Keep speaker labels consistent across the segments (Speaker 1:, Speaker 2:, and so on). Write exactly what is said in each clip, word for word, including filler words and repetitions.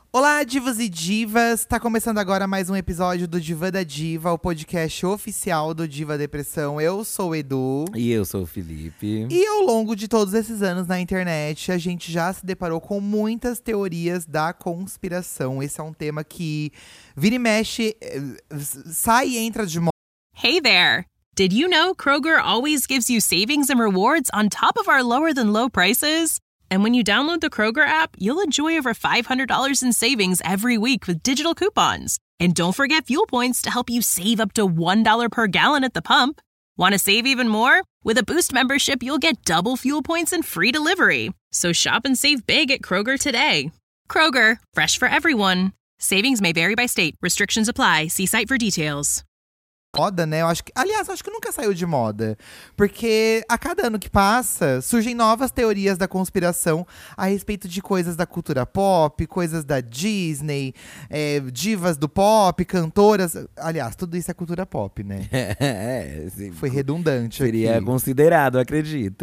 Speaker 1: Olá, divas e divas! Tá começando agora mais um episódio do Diva da Diva, o podcast oficial do Diva Depressão. Eu sou o Edu.
Speaker 2: E eu sou o Felipe.
Speaker 1: E ao longo de todos esses anos na internet, a gente já se deparou com muitas teorias da conspiração. Esse é um tema que vira e mexe, sai e entra de moda.
Speaker 3: Hey there! Did you know Kroger always gives you savings and rewards on top of our lower-than-low prices? And when you download the Kroger app, you'll enjoy over five hundred dollars in savings every week with digital coupons. And don't forget fuel points to help you save up to one dollar per gallon at the pump. Want to save even more? With a Boost membership, you'll get double fuel points and free delivery. So shop and save big at Kroger today. Kroger, fresh for everyone. Savings may vary by state. Restrictions apply. See site for details.
Speaker 1: Moda, né? Eu acho que, aliás, eu acho que nunca saiu de moda. Porque a cada ano que passa, surgem novas teorias da conspiração a respeito de coisas da cultura pop, coisas da Disney, é, divas do pop, cantoras. Aliás, tudo isso é cultura pop, né?
Speaker 2: É, sim.
Speaker 1: Foi redundante
Speaker 2: Seria
Speaker 1: aqui.
Speaker 2: considerado, acredito.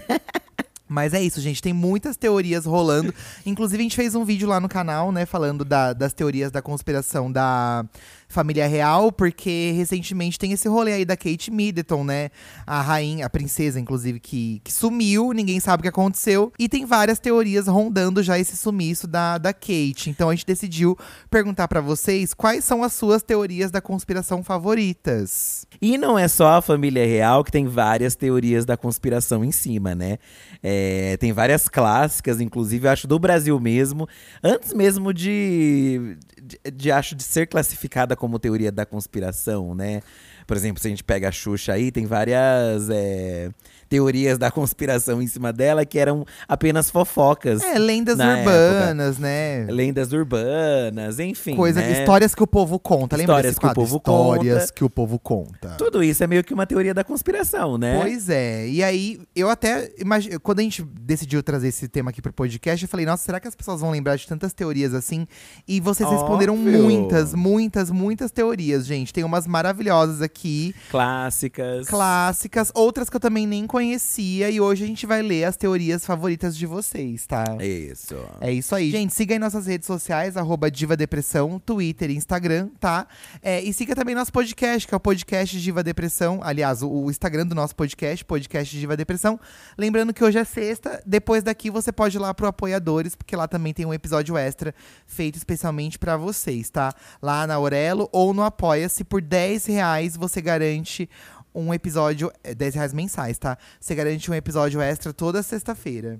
Speaker 1: Mas é isso, gente. Tem muitas teorias rolando. Inclusive, a gente fez um vídeo lá no canal, né? Falando da- das teorias da conspiração da família real. Porque recentemente tem esse rolê aí da Kate Middleton, né? A rainha, a princesa, inclusive, que, que sumiu. Ninguém sabe o que aconteceu. E tem várias teorias rondando já esse sumiço da, da Kate. Então a gente decidiu perguntar pra vocês quais são as suas teorias da conspiração favoritas.
Speaker 2: E não é só a família real que tem várias teorias da conspiração em cima, né? É, tem várias clássicas, inclusive, eu acho, do Brasil mesmo. Antes mesmo de, de, de, acho, de ser classificada como teoria da conspiração, né? Por exemplo, se a gente pega a Xuxa aí, tem várias é, teorias da conspiração em cima dela que eram apenas fofocas.
Speaker 1: É, lendas
Speaker 2: na
Speaker 1: urbanas, né?
Speaker 2: Lendas urbanas, enfim.
Speaker 1: Coisa,
Speaker 2: né?
Speaker 1: histórias que o povo conta. Lembra
Speaker 2: Histórias
Speaker 1: desse
Speaker 2: que o
Speaker 1: quadro?
Speaker 2: povo
Speaker 1: Histórias
Speaker 2: conta.
Speaker 1: que o povo conta.
Speaker 2: Tudo isso é meio que uma teoria da conspiração, né?
Speaker 1: Pois é. E aí, eu até imagino. Quando a gente decidiu trazer esse tema aqui pro podcast, eu falei, nossa, será que as pessoas vão lembrar de tantas teorias assim? E vocês responderam
Speaker 2: Óbvio.
Speaker 1: muitas, muitas, muitas teorias, gente. Tem umas maravilhosas aqui,
Speaker 2: Clássicas.
Speaker 1: clássicas, outras que eu também nem conhecia. E hoje a gente vai ler as teorias favoritas de vocês, tá?
Speaker 2: Isso.
Speaker 1: É isso aí. Gente, siga aí nossas redes sociais, arroba Diva Depressão, Twitter e Instagram, tá? É, e siga também nosso podcast, que é o podcast Diva Depressão. Aliás, o, o Instagram do nosso podcast, podcast Diva Depressão. Lembrando que hoje é sexta, depois daqui você pode ir lá pro Apoiadores, porque lá também tem um episódio extra feito especialmente pra vocês, tá? Lá na Aurelo ou no Apoia-se, por dez reais você garante um episódio, é, dez reais mensais, tá? Você garante um episódio extra toda sexta-feira.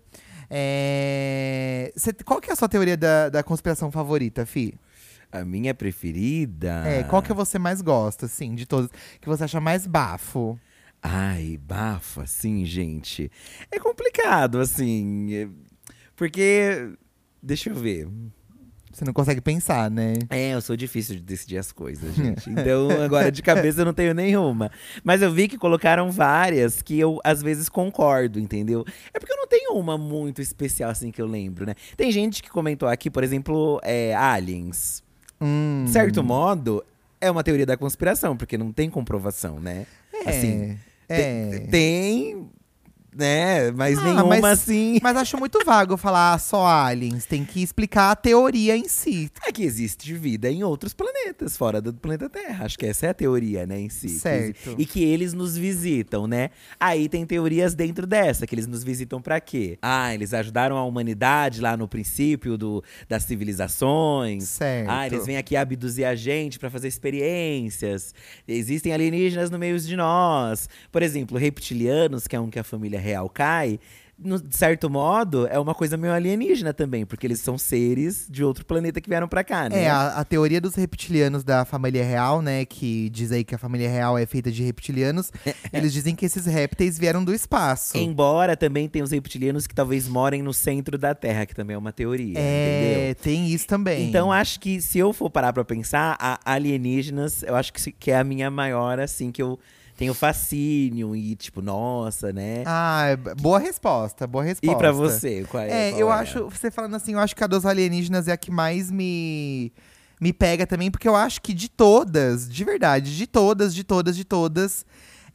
Speaker 1: É, cê- qual que é a sua teoria da, da conspiração favorita, Fi?
Speaker 2: A minha preferida.
Speaker 1: É, qual que você mais gosta, assim, de todas? Que você acha mais bafo?
Speaker 2: Ai, bafo, assim, gente. É complicado, assim. é- Porque. Deixa eu ver.
Speaker 1: Você não consegue pensar, né?
Speaker 2: É, eu sou difícil de decidir as coisas, gente. Então, agora de cabeça eu não tenho nenhuma. Mas eu vi que colocaram várias que eu, às vezes, concordo, entendeu? É porque eu não tenho uma muito especial, assim, que eu lembro, né? Tem gente que comentou aqui, por exemplo, é, aliens.
Speaker 1: Hum,
Speaker 2: De certo modo, é uma teoria da conspiração, porque não tem comprovação, né?
Speaker 1: é,
Speaker 2: assim,
Speaker 1: é.
Speaker 2: Tem, tem, né? Mas
Speaker 1: Ah,
Speaker 2: nenhuma,
Speaker 1: mas-
Speaker 2: assim…
Speaker 1: Mas acho muito vago falar ah, só aliens. Tem que explicar a teoria em si.
Speaker 2: É que existe vida em outros planetas, fora do planeta Terra. Acho que essa é a teoria, né, em si.
Speaker 1: Certo.
Speaker 2: E que eles nos visitam, né? Aí tem teorias dentro dessa, que eles nos visitam pra quê? Ah, eles ajudaram a humanidade lá no princípio do, das civilizações.
Speaker 1: Certo.
Speaker 2: Ah, eles vêm aqui abduzir a gente pra fazer experiências. Existem alienígenas no meio de nós. Por exemplo, reptilianos, que é um que a família real cai. No, de certo modo, é uma coisa meio alienígena também, porque eles são seres de outro planeta que vieram pra cá, né?
Speaker 1: É, a, a teoria dos reptilianos da família real, né? Que diz aí que a família real é feita de reptilianos. Eles dizem que esses répteis vieram do espaço.
Speaker 2: Embora também tenha os reptilianos que talvez morem no centro da Terra, que também é uma teoria,
Speaker 1: É,
Speaker 2: entendeu?
Speaker 1: tem isso também.
Speaker 2: Então, acho que se eu for parar pra pensar, a alienígenas, eu acho que, se- que é a minha maior, assim, que eu tenho fascínio e tipo, nossa, né?
Speaker 1: Ah, é b- boa resposta, boa resposta.
Speaker 2: E pra você, qual é?
Speaker 1: É,
Speaker 2: qual
Speaker 1: eu
Speaker 2: é?
Speaker 1: acho, você falando assim, eu acho que a dos alienígenas é a que mais me, me pega também, porque eu acho que de todas, de verdade, de todas, de todas, de todas,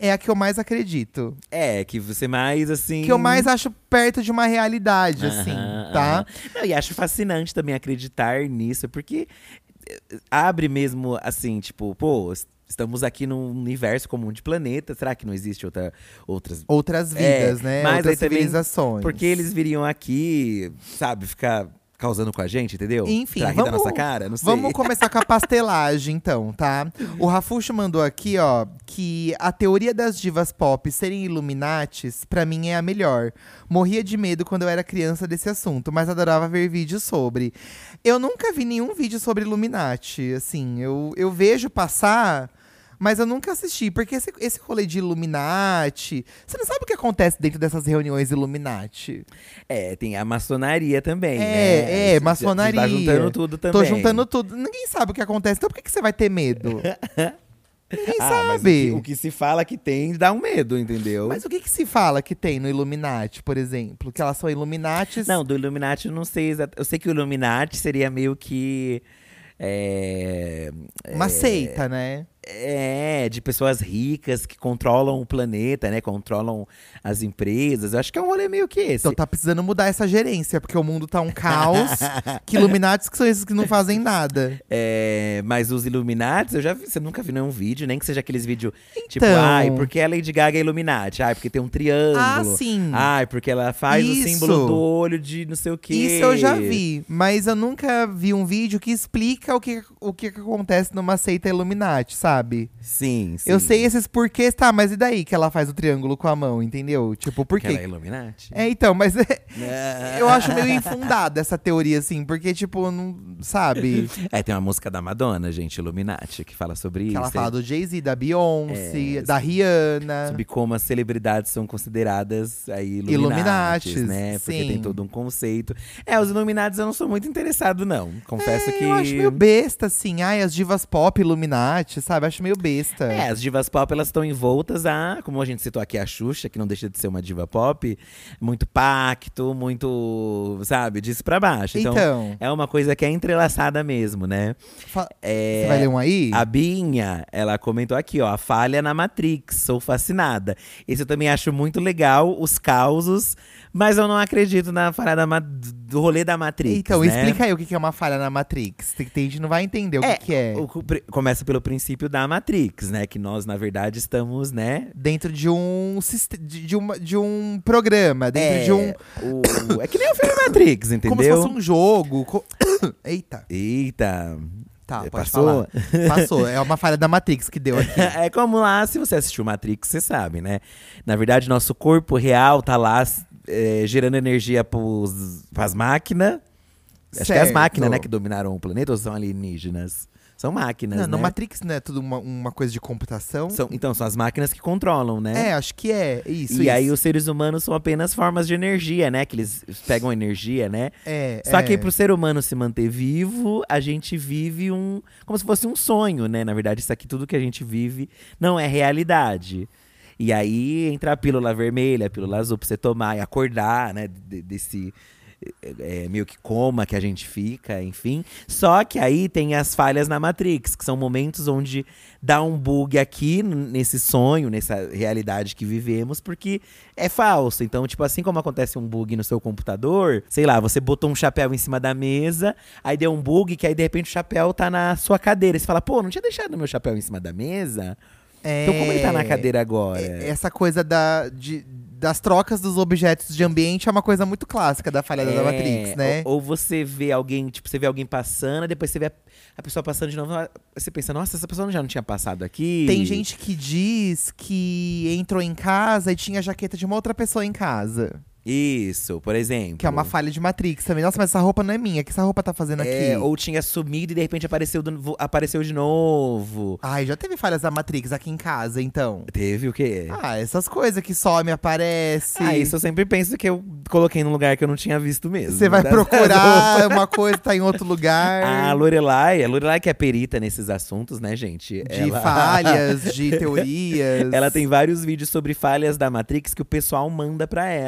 Speaker 1: é a que eu mais acredito.
Speaker 2: É, que você mais, assim…
Speaker 1: Que eu mais acho perto de uma realidade,
Speaker 2: Aham,
Speaker 1: assim, tá?
Speaker 2: aham. Não, e acho fascinante também acreditar nisso, porque abre mesmo, assim, tipo, pô… Estamos aqui num universo comum de planetas. Será que não existe outra, outras…
Speaker 1: Outras vidas,
Speaker 2: É,
Speaker 1: né?
Speaker 2: mas
Speaker 1: Outras
Speaker 2: aí também,
Speaker 1: civilizações.
Speaker 2: Porque eles viriam aqui, sabe, ficar causando com a gente, entendeu?
Speaker 1: Enfim,
Speaker 2: pra rir
Speaker 1: vamos,
Speaker 2: da nossa cara, não sei.
Speaker 1: vamos começar com a pastelagem, então, tá? O Rafuxo mandou aqui, ó, que a teoria das divas pop serem Illuminates, pra mim, é a melhor. Morria de medo quando eu era criança desse assunto, mas adorava ver vídeos sobre. Eu nunca vi nenhum vídeo sobre Illuminati, assim, eu, eu vejo passar… Mas eu nunca assisti, porque esse, esse rolê de Illuminati… Você não sabe o que acontece dentro dessas reuniões Illuminati?
Speaker 2: É, tem a maçonaria também,
Speaker 1: É,
Speaker 2: né?
Speaker 1: é, maçonaria.
Speaker 2: Tá juntando tudo também.
Speaker 1: Tô juntando tudo. Ninguém sabe o que acontece, então por que, que você vai ter medo? Ninguém
Speaker 2: Ah, mas o
Speaker 1: sabe.
Speaker 2: que, o que se fala que tem dá um medo, entendeu?
Speaker 1: Mas o que, que se fala que tem no Illuminati, por exemplo? Que elas são Illuminatis…
Speaker 2: Não, do Illuminati eu não sei exatamente. Eu sei que o Illuminati seria meio que… É,
Speaker 1: Uma seita, né?
Speaker 2: É, de pessoas ricas que controlam o planeta, né? Controlam as empresas. Eu acho que é um rolê meio que esse.
Speaker 1: Então tá precisando mudar essa gerência, porque o mundo tá um caos. Que Illuminatis que são esses que não fazem nada.
Speaker 2: É, mas os Illuminatis, eu já vi, você nunca viu nenhum vídeo, nem que seja aqueles vídeos tipo,
Speaker 1: Então.
Speaker 2: ai, porque a Lady Gaga é Illuminati? Ai, porque tem um triângulo.
Speaker 1: Ah, sim.
Speaker 2: Ai, porque ela faz
Speaker 1: Isso.
Speaker 2: o símbolo do olho de não sei o quê.
Speaker 1: Isso eu já vi, mas eu nunca vi um vídeo que explica o que, o que acontece numa seita Illuminati, sabe?
Speaker 2: Sim, sim.
Speaker 1: Eu sei esses porquês, tá, mas e daí que ela faz o triângulo com a mão, entendeu? Tipo, por
Speaker 2: Porque ela é
Speaker 1: quê?
Speaker 2: Illuminati?
Speaker 1: É, então, mas é-
Speaker 2: É.
Speaker 1: eu acho meio infundada essa teoria, assim, porque, tipo, não sabe?
Speaker 2: É, tem uma música da Madonna, gente, Illuminati, que fala sobre
Speaker 1: Que
Speaker 2: isso.
Speaker 1: ela fala do Jay-Z, da Beyoncé,
Speaker 2: É,
Speaker 1: da Rihanna.
Speaker 2: Sobre como as celebridades são consideradas aí Illuminatis,
Speaker 1: Illuminatis,
Speaker 2: né? Porque
Speaker 1: sim.
Speaker 2: tem todo um conceito. É, os Illuminatis eu não sou muito interessado, não. Confesso
Speaker 1: É,
Speaker 2: que…
Speaker 1: eu acho meio besta, assim. Ai, as divas pop Illuminati, sabe? Acho meio besta.
Speaker 2: É, as divas pop, elas estão envoltas a… Como a gente citou aqui, a Xuxa, que não deixa de ser uma diva pop. Muito pacto, muito, sabe, disso pra baixo. Então,
Speaker 1: Então.
Speaker 2: é uma coisa que é entrelaçada mesmo, né?
Speaker 1: Fa-
Speaker 2: É,
Speaker 1: Você vai ler um aí?
Speaker 2: A Binha, ela comentou aqui, ó, a falha na Matrix, sou fascinada. Esse eu também acho muito legal, os causos, mas eu não acredito na falha da ma- do rolê da Matrix,
Speaker 1: Então,
Speaker 2: né?
Speaker 1: explica aí o que que é uma falha na Matrix. Tem, tem gente que não vai entender o
Speaker 2: É,
Speaker 1: que, que é.
Speaker 2: o- o pri- começa pelo princípio da Matrix, né? Que nós, na verdade, estamos, né…
Speaker 1: Dentro de um, siste- de, de, uma, de um programa, dentro
Speaker 2: é,
Speaker 1: de um…
Speaker 2: o- é que nem o filme Matrix, entendeu?
Speaker 1: Como se fosse um jogo. co- Eita.
Speaker 2: Eita…
Speaker 1: Tá, pode
Speaker 2: Passou?
Speaker 1: falar. Passou. É uma falha da Matrix que deu aqui.
Speaker 2: É como lá, se você assistiu Matrix, você sabe, né? Na verdade, nosso corpo real tá lá é, gerando energia pros, pras máquinas. Acho que é as
Speaker 1: Certo.
Speaker 2: máquinas, né, que dominaram o planeta, ou são alienígenas? São máquinas,
Speaker 1: Não,
Speaker 2: né?
Speaker 1: no Matrix não é tudo uma, uma coisa de computação?
Speaker 2: São- então, são as máquinas que controlam, né?
Speaker 1: É, acho que é. Isso,
Speaker 2: E
Speaker 1: isso.
Speaker 2: aí os seres humanos são apenas formas de energia, né? Que eles pegam energia, né?
Speaker 1: É,
Speaker 2: Só
Speaker 1: é.
Speaker 2: que pro ser humano se manter vivo, a gente vive um… Como se fosse um sonho, né? Na verdade, isso aqui, tudo que a gente vive, não é realidade. E aí entra a pílula vermelha, a pílula azul pra você tomar e acordar, né? de- desse… é, meio que coma que a gente fica, enfim. Só que aí tem as falhas na Matrix, que são momentos onde dá um bug aqui n- nesse sonho, nessa realidade que vivemos, porque é falso. Então, tipo, assim como acontece um bug no seu computador, sei lá, você botou um chapéu em cima da mesa, aí deu um bug que aí de repente o chapéu tá na sua cadeira. E você fala, pô, não tinha deixado meu chapéu em cima da mesa?
Speaker 1: É,
Speaker 2: Então como ele tá na cadeira agora?
Speaker 1: é- Essa coisa da, de, das trocas dos objetos de ambiente é uma coisa muito clássica da falha da
Speaker 2: É,
Speaker 1: Matrix, né?
Speaker 2: Ou, ou você vê alguém, tipo, você vê alguém passando, depois você vê a, a pessoa passando de novo, você pensa, nossa, essa pessoa já não tinha passado aqui.
Speaker 1: Tem gente que diz que entrou em casa e tinha a jaqueta de uma outra pessoa em casa.
Speaker 2: Isso, por exemplo.
Speaker 1: Que é uma falha de Matrix também. Nossa, mas essa roupa não é minha. O que essa roupa tá fazendo
Speaker 2: É,
Speaker 1: aqui?
Speaker 2: ou tinha sumido e de repente apareceu, do- vo- apareceu de novo.
Speaker 1: Ai, já teve falhas da Matrix aqui em casa, então.
Speaker 2: Teve o quê?
Speaker 1: Ah, essas coisas que some, aparece.
Speaker 2: Ah, isso eu sempre penso que eu coloquei num lugar que eu não tinha visto mesmo.
Speaker 1: Você vai
Speaker 2: Das-
Speaker 1: procurar uma coisa, tá em outro lugar.
Speaker 2: A Lorelai, a Lorelai que é perita nesses assuntos, né, gente?
Speaker 1: De falhas, de teorias.
Speaker 2: Ela tem vários vídeos sobre falhas da Matrix que o pessoal manda pra ela. Então é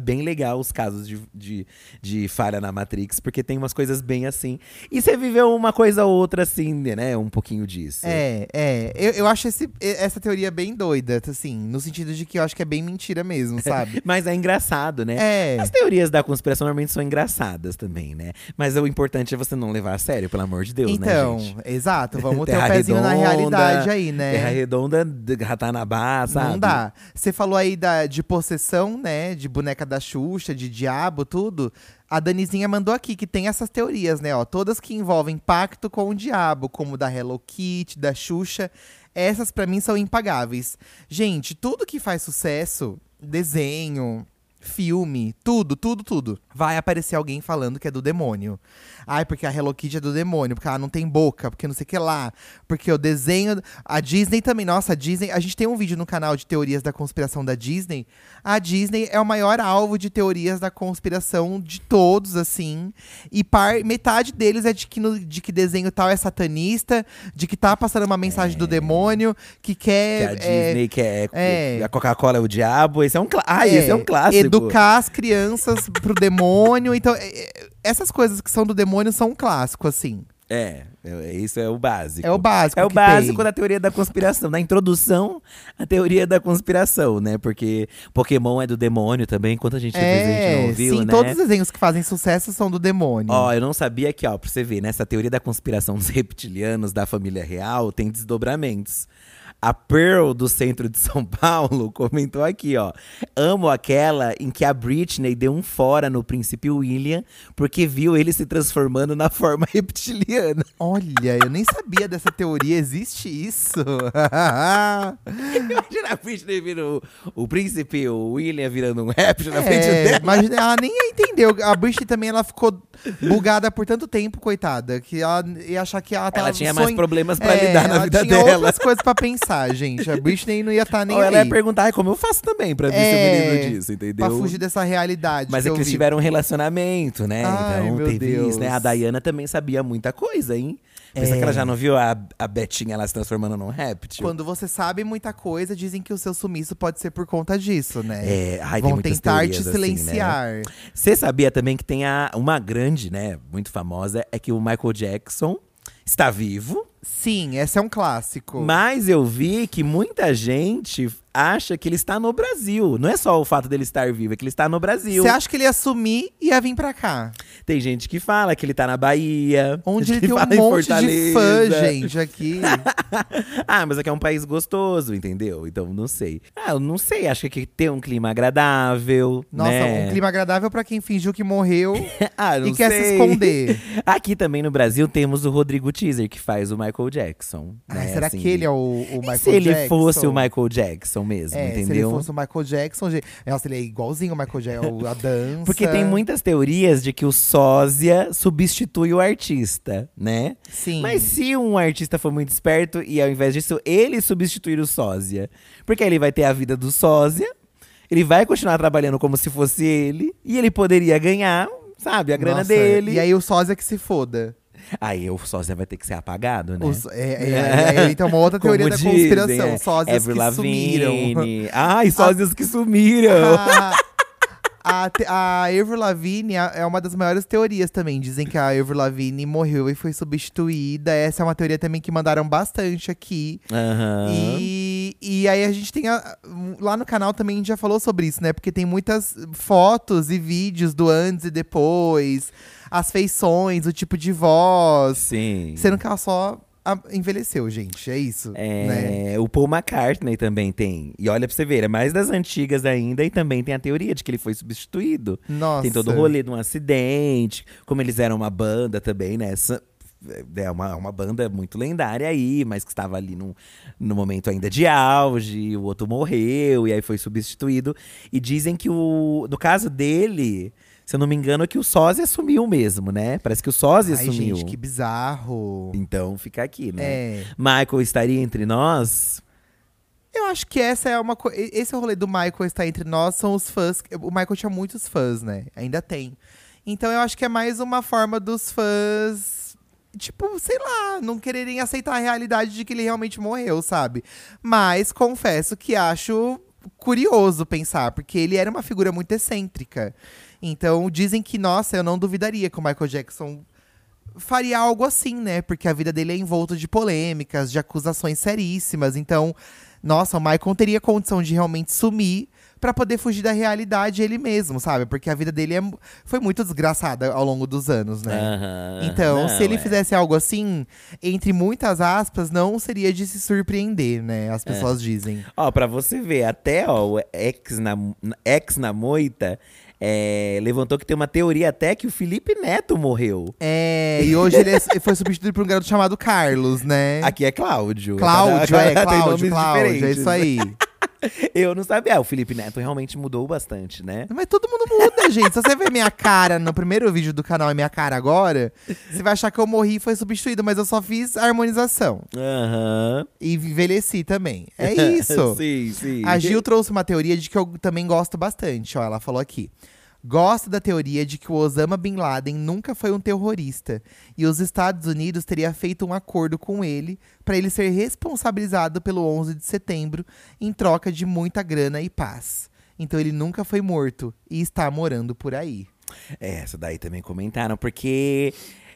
Speaker 2: bem legal os casos de, de, de falha na Matrix, porque tem umas coisas bem assim. E você viveu uma coisa ou outra assim, né? Um pouquinho disso.
Speaker 1: É, é. Eu, eu acho esse, essa teoria bem doida, assim, no sentido de que eu acho que é bem mentira mesmo, sabe?
Speaker 2: Mas é engraçado, né?
Speaker 1: É.
Speaker 2: As teorias da conspiração normalmente são engraçadas também, né? Mas o importante é você não levar a sério, pelo amor de Deus,
Speaker 1: Então,
Speaker 2: né, gente?
Speaker 1: exato, vamos ter o
Speaker 2: Terra
Speaker 1: pezinho na
Speaker 2: redonda,
Speaker 1: realidade aí, né?
Speaker 2: Terra redonda, de Ratanabá, sabe?
Speaker 1: Não dá. Você falou aí da, de possessão, né? De boneca da Xuxa, de diabo, tudo. A Danizinha mandou aqui que tem essas teorias, né? Ó, todas que envolvem pacto com o diabo, como da Hello Kitty, da Xuxa. Essas pra mim são impagáveis. Gente, tudo que faz sucesso, desenho, filme, tudo, tudo, tudo. Vai aparecer alguém falando que é do demônio. Ai, porque a Hello Kitty é do demônio, porque ela não tem boca, porque não sei o que lá. Porque o desenho… A Disney também, nossa, a Disney… A gente tem um vídeo no canal de teorias da conspiração da Disney. A Disney é o maior alvo de teorias da conspiração de todos, assim. E par, metade deles é de que, no, de que desenho tal é satanista, de que tá passando uma mensagem
Speaker 2: É.
Speaker 1: do demônio, que quer…
Speaker 2: Que a
Speaker 1: é,
Speaker 2: Disney quer.
Speaker 1: é.
Speaker 2: A Coca-Cola é o diabo. Esse é um, clá- ah, esse é um clássico.
Speaker 1: Educar as crianças pro demônio. Então, é, é, essas coisas que são do demônio são um clássico, assim.
Speaker 2: É, é, isso é o básico.
Speaker 1: É o básico
Speaker 2: É o
Speaker 1: que
Speaker 2: básico
Speaker 1: tem.
Speaker 2: da teoria da conspiração, da introdução à teoria da conspiração, né? Porque Pokémon é do demônio também, enquanto a gente, às vezes, a gente não
Speaker 1: É,
Speaker 2: ouviu,
Speaker 1: sim,
Speaker 2: né?
Speaker 1: todos os desenhos que fazem sucesso são do demônio.
Speaker 2: Ó, eu não sabia que, ó, pra você ver, nessa teoria da conspiração dos reptilianos da família real, tem desdobramentos. A Pearl, do centro de São Paulo, comentou aqui, ó. Amo aquela em que a Britney deu um fora no príncipe William porque viu ele se transformando na forma reptiliana.
Speaker 1: Olha, eu nem sabia dessa teoria, existe isso?
Speaker 2: Imagina a Britney virando o, o príncipe, o William virando um réptil na frente
Speaker 1: É,
Speaker 2: dela.
Speaker 1: mas ela nem entendeu. A Britney também, ela ficou bugada por tanto tempo, coitada. Que ela ia achar que ela tava
Speaker 2: Ela tinha mais
Speaker 1: sonho-
Speaker 2: problemas pra
Speaker 1: É,
Speaker 2: lidar na
Speaker 1: ela
Speaker 2: vida
Speaker 1: tinha
Speaker 2: dela.
Speaker 1: outras coisas pra pensar, gente. A Britney não ia estar nem
Speaker 2: Ou ela
Speaker 1: aí.
Speaker 2: ia perguntar, "Ai, como eu faço também pra ver se eu
Speaker 1: É,
Speaker 2: me lembro disso, entendeu?
Speaker 1: Pra fugir dessa realidade.
Speaker 2: Mas
Speaker 1: que
Speaker 2: é
Speaker 1: eu
Speaker 2: que eles
Speaker 1: vi.
Speaker 2: tiveram um relacionamento, né?
Speaker 1: Ai,
Speaker 2: então
Speaker 1: meu
Speaker 2: teve
Speaker 1: Deus.
Speaker 2: isso, né? A Diana também sabia muita coisa, hein? Pensa
Speaker 1: É.
Speaker 2: que ela já não viu a, a Betinha lá se transformando num réptil?
Speaker 1: Quando você sabe muita coisa, dizem que o seu sumiço pode ser por conta disso, né?
Speaker 2: É, ai, tem
Speaker 1: Vão
Speaker 2: muitas
Speaker 1: tentar te
Speaker 2: teorias assim,
Speaker 1: silenciar.
Speaker 2: Você sabia também que tem a, uma grande, né, muito famosa, é que o Michael Jackson está vivo.
Speaker 1: Sim, esse é um clássico.
Speaker 2: Mas eu vi que muita gente acha que ele está no Brasil. Não é só o fato dele estar vivo, é que ele está no Brasil.
Speaker 1: Você acha que ele ia sumir e ia vir pra cá?
Speaker 2: Tem gente que fala que ele tá na Bahia.
Speaker 1: Onde ele
Speaker 2: que
Speaker 1: tem um
Speaker 2: fala em
Speaker 1: monte de
Speaker 2: Fortaleza.
Speaker 1: fã, gente, aqui.
Speaker 2: Ah, mas aqui é um país gostoso, entendeu? Então, não sei. Ah, eu não sei, acho que tem um clima agradável,
Speaker 1: Nossa,
Speaker 2: né?
Speaker 1: um clima agradável pra quem fingiu que morreu
Speaker 2: ah, não
Speaker 1: e quer se
Speaker 2: sei.
Speaker 1: esconder.
Speaker 2: Aqui também no Brasil temos o Rodrigo Teaser, que faz o Michael Jackson.
Speaker 1: Ai,
Speaker 2: né?
Speaker 1: será
Speaker 2: Assim,
Speaker 1: que ele é o, o Michael
Speaker 2: e se ele
Speaker 1: Jackson?
Speaker 2: fosse o Michael Jackson mesmo,
Speaker 1: É, se ele
Speaker 2: entendeu?
Speaker 1: fosse o Michael Jackson… gente- Nossa, ele é igualzinho o Michael Jackson, a dança.
Speaker 2: Porque tem muitas teorias de que o sósia substitui o artista, né?
Speaker 1: Sim.
Speaker 2: Mas se um artista for muito esperto e ao invés disso ele substituir o sósia, porque aí ele vai ter a vida do sósia, ele vai continuar trabalhando como se fosse ele e ele poderia ganhar, sabe, a grana
Speaker 1: Nossa,
Speaker 2: dele.
Speaker 1: E aí o sósia que se foda.
Speaker 2: Aí o sósia vai ter que ser apagado, né?
Speaker 1: Os- é, é, é, então, uma outra teoria
Speaker 2: Como
Speaker 1: da
Speaker 2: dizem,
Speaker 1: conspiração.
Speaker 2: é,
Speaker 1: Sósias
Speaker 2: Avril
Speaker 1: que sumiram.
Speaker 2: Lavigne. Ai, sósias que sumiram.
Speaker 1: A, a, te- a Avril Lavigne é é uma das maiores teorias também. Dizem que a Avril Lavigne morreu e foi substituída. Essa é uma teoria também que mandaram bastante aqui.
Speaker 2: Aham.
Speaker 1: E, e aí a gente tem… a- lá no canal também a gente já falou sobre isso, né? Porque tem muitas fotos e vídeos do antes e depois. As feições, o tipo de voz.
Speaker 2: Sim.
Speaker 1: Sendo que ela só a- envelheceu, gente. É isso, né?
Speaker 2: É, o Paul McCartney também tem. E olha pra você ver, é mais das antigas ainda. E também tem a teoria de que ele foi substituído.
Speaker 1: Nossa.
Speaker 2: Tem todo o rolê de um acidente. Como eles eram uma banda também, né? Sa- É uma, uma banda muito lendária aí, mas que estava ali no, no momento ainda de auge. O outro morreu e aí foi substituído. E dizem que o, no caso dele, se eu não me engano, que o sósia sumiu mesmo, né? Parece que o sósia
Speaker 1: Ai,
Speaker 2: sumiu.
Speaker 1: gente, que bizarro.
Speaker 2: Então fica aqui, né?
Speaker 1: É.
Speaker 2: Michael estaria entre nós?
Speaker 1: Eu acho que essa é uma coisa… Esse é o rolê do Michael estar entre nós, são os fãs. O Michael tinha muitos fãs, né? Ainda tem. Então eu acho que é mais uma forma dos fãs… Tipo, sei lá, não quererem aceitar a realidade de que ele realmente morreu, sabe? Mas confesso que acho curioso pensar, porque ele era uma figura muito excêntrica. Então, dizem que, nossa, eu não duvidaria que o Michael Jackson faria algo assim, né? Porque a vida dele é envolta de polêmicas, de acusações seríssimas. Então, nossa, o Michael teria condição de realmente sumir pra poder fugir da realidade ele mesmo, sabe? Porque a vida dele é, foi muito desgraçada ao longo dos anos, né?
Speaker 2: Aham,
Speaker 1: Então,
Speaker 2: não,
Speaker 1: se ele
Speaker 2: é.
Speaker 1: fizesse algo assim, entre muitas aspas, não seria de se surpreender, né? As pessoas dizem.
Speaker 2: Ó, pra você ver, até ó, o ex na, ex na moita é, levantou que tem uma teoria até que o Felipe Neto morreu.
Speaker 1: É, e hoje ele, é- ele foi substituído por um garoto chamado Carlos, né?
Speaker 2: Aqui é Cláudio.
Speaker 1: Cláudio,
Speaker 2: Cada-
Speaker 1: é,
Speaker 2: cada- tem
Speaker 1: Cláudio,
Speaker 2: nomes
Speaker 1: Cláudio, é
Speaker 2: diferentes.
Speaker 1: isso aí.
Speaker 2: Eu não sabia. É, o Felipe Neto realmente mudou bastante, né?
Speaker 1: Mas todo mundo muda, gente. Se você ver minha cara no primeiro vídeo do canal e minha cara agora, você vai achar que eu morri e foi substituído, mas eu só fiz a harmonização.
Speaker 2: Aham.
Speaker 1: E envelheci também. É isso.
Speaker 2: sim, sim.
Speaker 1: A Gil trouxe uma teoria de que eu também gosto bastante. Ó, ela falou aqui. Gosto da teoria de que o Osama Bin Laden nunca foi um terrorista e os Estados Unidos teria feito um acordo com ele para ele ser responsabilizado pelo onze de setembro em troca de muita grana e paz. Então ele nunca foi morto e está morando por aí.
Speaker 2: É, essa daí também comentaram, porque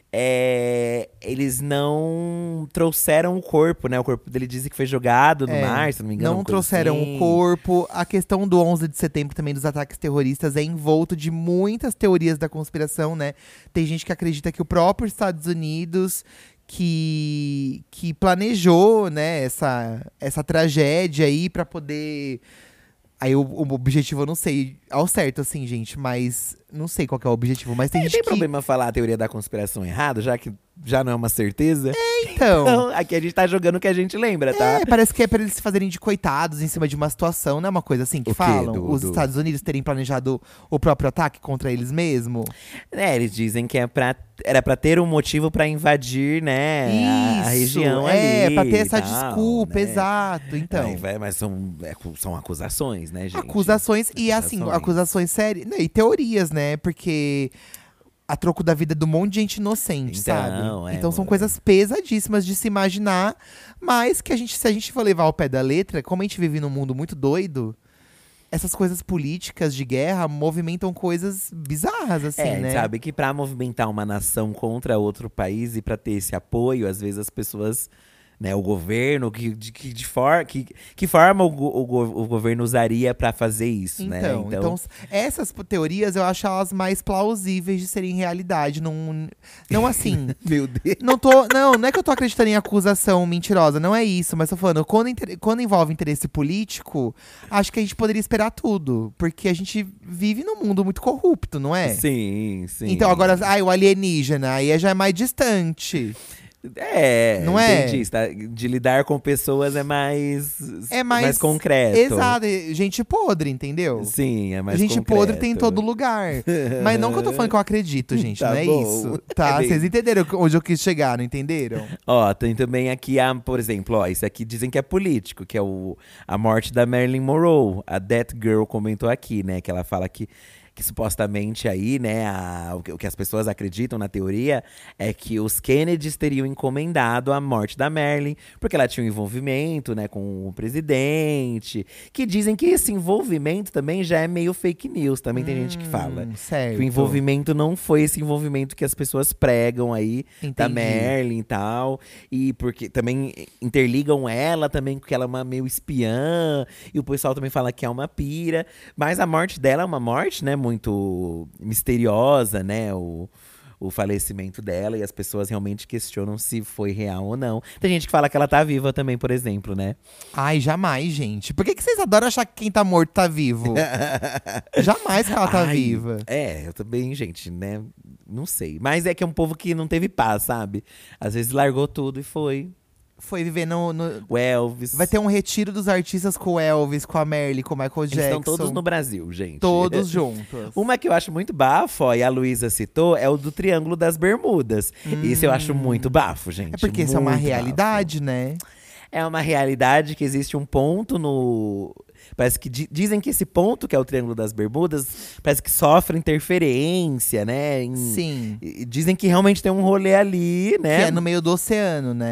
Speaker 2: é, eles não trouxeram o corpo, né? O corpo dele dizem que foi jogado no
Speaker 1: É,
Speaker 2: mar, se não me engano.
Speaker 1: Não
Speaker 2: uma coisa
Speaker 1: trouxeram
Speaker 2: assim.
Speaker 1: o corpo. A questão do onze de setembro também, dos ataques terroristas, é envolto de muitas teorias da conspiração, né? Tem gente que acredita que o próprio Estados Unidos que, que planejou, né, essa, essa tragédia aí pra poder… Aí o, o objetivo eu não sei ao certo, assim, gente, mas não sei qual que é o objetivo. Mas tem
Speaker 2: É,
Speaker 1: gente
Speaker 2: tem
Speaker 1: que…
Speaker 2: problema falar a teoria da conspiração errado, já que já não é uma certeza?
Speaker 1: Então…
Speaker 2: Então, aqui a gente tá jogando o que a gente lembra, tá?
Speaker 1: É, parece que é pra eles se fazerem de coitados em cima de uma situação, não é uma coisa assim que
Speaker 2: O quê?
Speaker 1: falam?
Speaker 2: Do-
Speaker 1: Os
Speaker 2: do-
Speaker 1: Estados Unidos terem planejado o próprio ataque contra eles mesmos?
Speaker 2: É, eles dizem que é pra, era pra ter um motivo pra invadir, né, a, a região
Speaker 1: é,
Speaker 2: ali.
Speaker 1: pra ter
Speaker 2: e
Speaker 1: essa
Speaker 2: tal,
Speaker 1: desculpa,
Speaker 2: né?
Speaker 1: exato. Então,
Speaker 2: Aí vai, mas são, é, cu- são acusações, né, gente?
Speaker 1: acusações, e assim,
Speaker 2: Acusações.
Speaker 1: acusações sérias, né, e teorias, né, porque… A troco da vida de um monte de gente inocente,
Speaker 2: Então,
Speaker 1: sabe?
Speaker 2: é,
Speaker 1: Então são
Speaker 2: mano.
Speaker 1: coisas pesadíssimas de se imaginar, mas que a gente, se a gente for levar ao pé da letra, como a gente vive num mundo muito doido, essas coisas políticas de guerra movimentam coisas bizarras, assim,
Speaker 2: É,
Speaker 1: né?
Speaker 2: sabe que pra movimentar uma nação contra outro país e pra ter esse apoio, às vezes as pessoas, né, o governo, que, de, que, de for, que, que forma o, go- o, go- o governo usaria pra fazer isso, né?
Speaker 1: Então, então, essas p- teorias eu acho elas mais plausíveis de serem realidade. Não, não assim.
Speaker 2: meu Deus.
Speaker 1: Não tô. Não, não é que eu tô acreditando em acusação mentirosa, não é isso. Mas tô falando, quando, inter- quando envolve interesse político, acho que a gente poderia esperar tudo. Porque a gente vive num mundo muito corrupto, não é?
Speaker 2: Sim, sim.
Speaker 1: Então agora, ai, o alienígena, aí já é mais distante.
Speaker 2: É,
Speaker 1: Não é?
Speaker 2: entendi. Tá? De lidar com pessoas é mais,
Speaker 1: É mais.
Speaker 2: concreto.
Speaker 1: Exato, gente podre, entendeu?
Speaker 2: Sim, é mais
Speaker 1: Gente
Speaker 2: concreto.
Speaker 1: podre tem em todo lugar. Mas não que eu tô falando que eu acredito, gente.
Speaker 2: Tá
Speaker 1: não é
Speaker 2: bom.
Speaker 1: isso. Tá?
Speaker 2: É bem-
Speaker 1: Vocês entenderam onde eu quis chegar, não entenderam?
Speaker 2: Ó, tem também aqui, a, por exemplo, ó, isso aqui dizem que é político, que é o, a morte da Marilyn Monroe. A That Girl comentou aqui, né, que ela fala que que supostamente aí, né, a- o, que, o que as pessoas acreditam na teoria é que os Kennedys teriam encomendado a morte da Marilyn, porque ela tinha um envolvimento, né, com o presidente, que dizem que esse envolvimento também já é meio fake news, também tem gente que fala.
Speaker 1: Hum, certo.
Speaker 2: Que o envolvimento não foi esse envolvimento que as pessoas pregam aí, da
Speaker 1: Entendi.
Speaker 2: Marilyn e tal. E porque também interligam ela também, porque ela é uma meio espiã. E o pessoal também fala que é uma pira. Mas a morte dela é uma morte, né, muito misteriosa, né? O, o falecimento dela. E as pessoas realmente questionam se foi real ou não. Tem gente que fala que ela tá viva também, por exemplo, né?
Speaker 1: Ai, jamais, gente. Por que, que vocês adoram achar que quem tá morto tá vivo? Jamais que ela tá
Speaker 2: Ai,
Speaker 1: viva.
Speaker 2: É, eu também, gente, né? Não sei. Mas é que é um povo que não teve paz, sabe? Às vezes largou tudo e foi.
Speaker 1: Foi viver no, no-
Speaker 2: O Elvis.
Speaker 1: Vai ter um retiro dos artistas com o Elvis, com a Marilyn, com o Michael
Speaker 2: Eles
Speaker 1: Jackson.
Speaker 2: estão todos no Brasil, gente.
Speaker 1: Todos juntos.
Speaker 2: Uma que eu acho muito bafo, ó, e a Luísa citou, é o do Triângulo das Bermudas. Isso eu acho muito bafo, gente.
Speaker 1: É porque isso é uma
Speaker 2: muito
Speaker 1: realidade, né?
Speaker 2: bafo. É uma realidade que existe um ponto no… Parece que di- dizem que esse ponto, que é o Triângulo das Bermudas, parece que sofre interferência, né? em-
Speaker 1: Sim.
Speaker 2: e- Dizem que realmente tem um rolê ali,
Speaker 1: Que
Speaker 2: né?
Speaker 1: é no meio do oceano, né?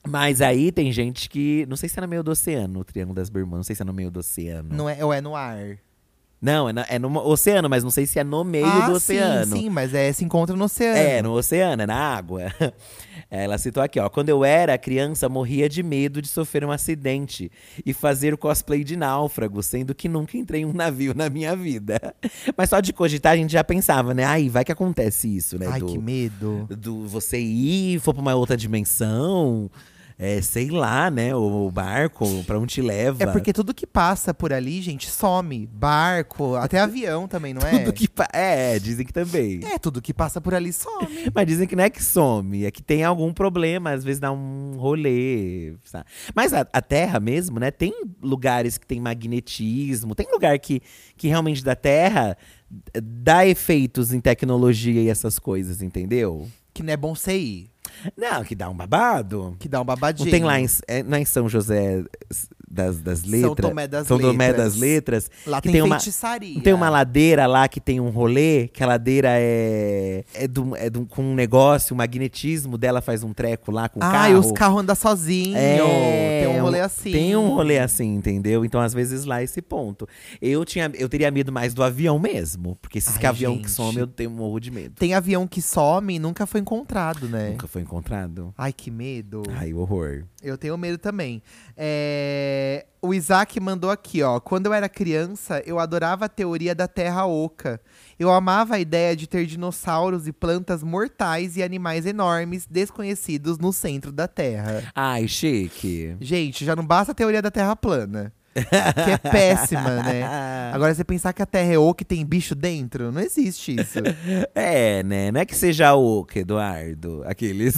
Speaker 2: Mas aí tem gente que… Não sei se é no meio do oceano, o Triângulo das Bermudas. Não sei se é no meio do oceano.
Speaker 1: Não é, ou é no ar?
Speaker 2: Não, é, na, é no oceano, mas não sei se é no meio
Speaker 1: ah,
Speaker 2: do oceano.
Speaker 1: Sim, sim, mas é, se encontra no oceano.
Speaker 2: É, no oceano, é na água. Ela citou aqui, ó. Quando eu era criança, morria de medo de sofrer um acidente e fazer o cosplay de náufrago, sendo que nunca entrei em um navio na minha vida. Mas só de cogitar, a gente já pensava, né? Ai, vai que acontece isso, né?
Speaker 1: Ai,
Speaker 2: do,
Speaker 1: que medo.
Speaker 2: Do você ir, for pra uma outra dimensão… É, sei lá, né? O barco, pra onde te leva.
Speaker 1: É porque tudo que passa por ali, gente, some. Barco, até avião também, não é?
Speaker 2: Tudo que pa- É, dizem que também.
Speaker 1: É, tudo que passa por ali some.
Speaker 2: Mas dizem que não é que some, é que tem algum problema, às vezes dá um rolê, sabe? Mas a, a Terra mesmo, né? Tem lugares que tem magnetismo, tem lugar que, que realmente da Terra dá efeitos em tecnologia e essas coisas, entendeu?
Speaker 1: Que não é bom você ir.
Speaker 2: Não, que dá um babado.
Speaker 1: Que dá um babadinho.
Speaker 2: Não tem lá em, é, não é em São José das, das Letras?
Speaker 1: São Tomé das
Speaker 2: São Tomé
Speaker 1: Letras.
Speaker 2: das Letras.
Speaker 1: Lá
Speaker 2: que
Speaker 1: tem,
Speaker 2: uma,
Speaker 1: feitiçaria.
Speaker 2: Não tem uma ladeira lá que tem um rolê, que a ladeira é, é, do, é do, com um negócio, o magnetismo dela faz um treco lá com o
Speaker 1: ah,
Speaker 2: carro.
Speaker 1: e os carros andam sozinhos.
Speaker 2: É,
Speaker 1: tem um rolê assim.
Speaker 2: Tem um rolê assim, entendeu? Então, às vezes, lá é esse ponto. Eu, tinha, eu teria medo mais do avião mesmo. Porque esses
Speaker 1: Ai,
Speaker 2: que avião
Speaker 1: gente.
Speaker 2: que some, eu tenho morro de medo.
Speaker 1: Tem avião que some e nunca foi encontrado, né?
Speaker 2: Nunca foi encontrado?
Speaker 1: Ai, que medo.
Speaker 2: Ai, horror.
Speaker 1: Eu tenho medo também. É, O Isaac mandou aqui, ó. Quando eu era criança, eu adorava a teoria da Terra Oca. Eu amava a ideia de ter dinossauros e plantas mortais e animais enormes, desconhecidos no centro da Terra.
Speaker 2: Ai, chique.
Speaker 1: Gente, já não basta a teoria da Terra plana. Que é péssima, né? Agora, você pensar que a Terra é oca e tem bicho dentro, não existe isso.
Speaker 2: É, né? Não é que seja oca, Eduardo. Aqueles.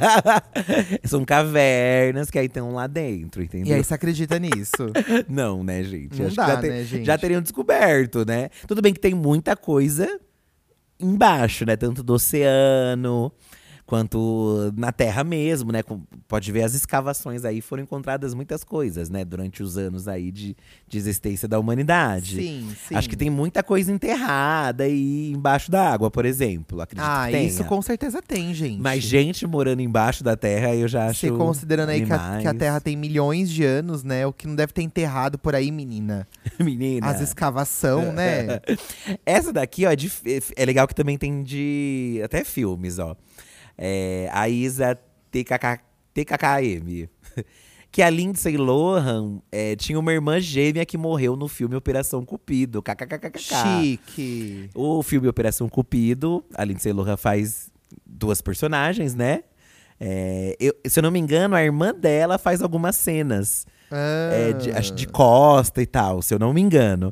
Speaker 2: São cavernas que aí estão lá dentro, entendeu?
Speaker 1: E aí você acredita nisso?
Speaker 2: Não, né, gente?
Speaker 1: Não
Speaker 2: Acho
Speaker 1: dá,
Speaker 2: que já, te-
Speaker 1: né, gente?
Speaker 2: já teriam descoberto, né? Tudo bem que tem muita coisa embaixo, né? Tanto do oceano quanto na terra mesmo, né? Com- Pode ver as escavações aí, foram encontradas muitas coisas, né? Durante os anos aí de, de existência da humanidade.
Speaker 1: Sim, sim.
Speaker 2: Acho que tem muita coisa enterrada aí embaixo da água, por exemplo. Acredito
Speaker 1: Ah,
Speaker 2: que tenha.
Speaker 1: isso com certeza tem, gente.
Speaker 2: Mas gente morando embaixo da terra, eu já acho.
Speaker 1: Você considerando aí que a,
Speaker 2: demais.
Speaker 1: que a Terra tem milhões de anos, né? O que não deve ter enterrado por aí, menina.
Speaker 2: Menina.
Speaker 1: As escavação, né?
Speaker 2: Essa daqui, ó, é, de- é legal que também tem de até filmes, ó. É, a Isa T K K T K K M. Que a Lindsay Lohan é, tinha uma irmã gêmea que morreu no filme Operação Cupido. KKKKK.
Speaker 1: Chique.
Speaker 2: O filme Operação Cupido, a Lindsay Lohan faz duas personagens, né? É, eu- se eu não me engano, a irmã dela faz algumas cenas.
Speaker 1: Ah.
Speaker 2: É, de, acho de costa e tal, se eu não me engano.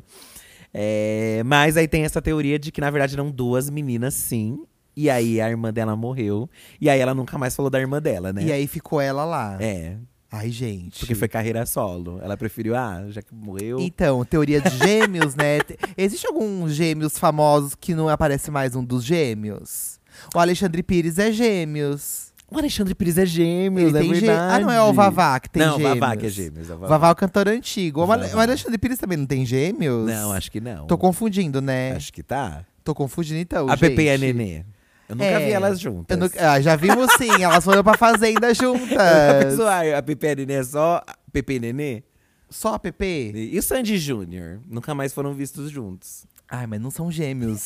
Speaker 2: É, mas aí tem essa teoria de que, na verdade, eram duas meninas, sim. E aí a irmã dela morreu. E aí ela nunca mais falou da irmã dela, né?
Speaker 1: E aí ficou ela lá.
Speaker 2: É,
Speaker 1: Ai, gente.
Speaker 2: porque foi carreira solo. Ela preferiu, ah, já que morreu…
Speaker 1: Então, teoria de gêmeos, né? Te- Existe alguns gêmeos famosos que não aparece mais um dos gêmeos? O Alexandre Pires é gêmeos.
Speaker 2: O Alexandre Pires é gêmeos,
Speaker 1: Ele
Speaker 2: é
Speaker 1: tem gê-
Speaker 2: verdade.
Speaker 1: Ah, não é o Vavá que tem
Speaker 2: não,
Speaker 1: gêmeos?
Speaker 2: o Vavá que é gêmeos. É o
Speaker 1: O
Speaker 2: Vavá.
Speaker 1: Vavá é o cantor antigo. O,
Speaker 2: O
Speaker 1: Ale-
Speaker 2: Vavá.
Speaker 1: o Alexandre Pires também não tem gêmeos?
Speaker 2: Não, acho que não.
Speaker 1: Tô confundindo, né?
Speaker 2: Acho que tá.
Speaker 1: Tô confundindo então,
Speaker 2: A Pepe e a
Speaker 1: gente.
Speaker 2: Nenê. Eu nunca
Speaker 1: É,
Speaker 2: vi elas juntas.
Speaker 1: Eu nu- ah, já vimos sim, elas foram pra fazenda juntas.
Speaker 2: A pessoa, a Pepe e a Nenê é só Pepe e Nenê?
Speaker 1: Só a Pepe?
Speaker 2: E o Sandy Júnior? Nunca mais foram vistos juntos.
Speaker 1: Ai, mas não são gêmeos.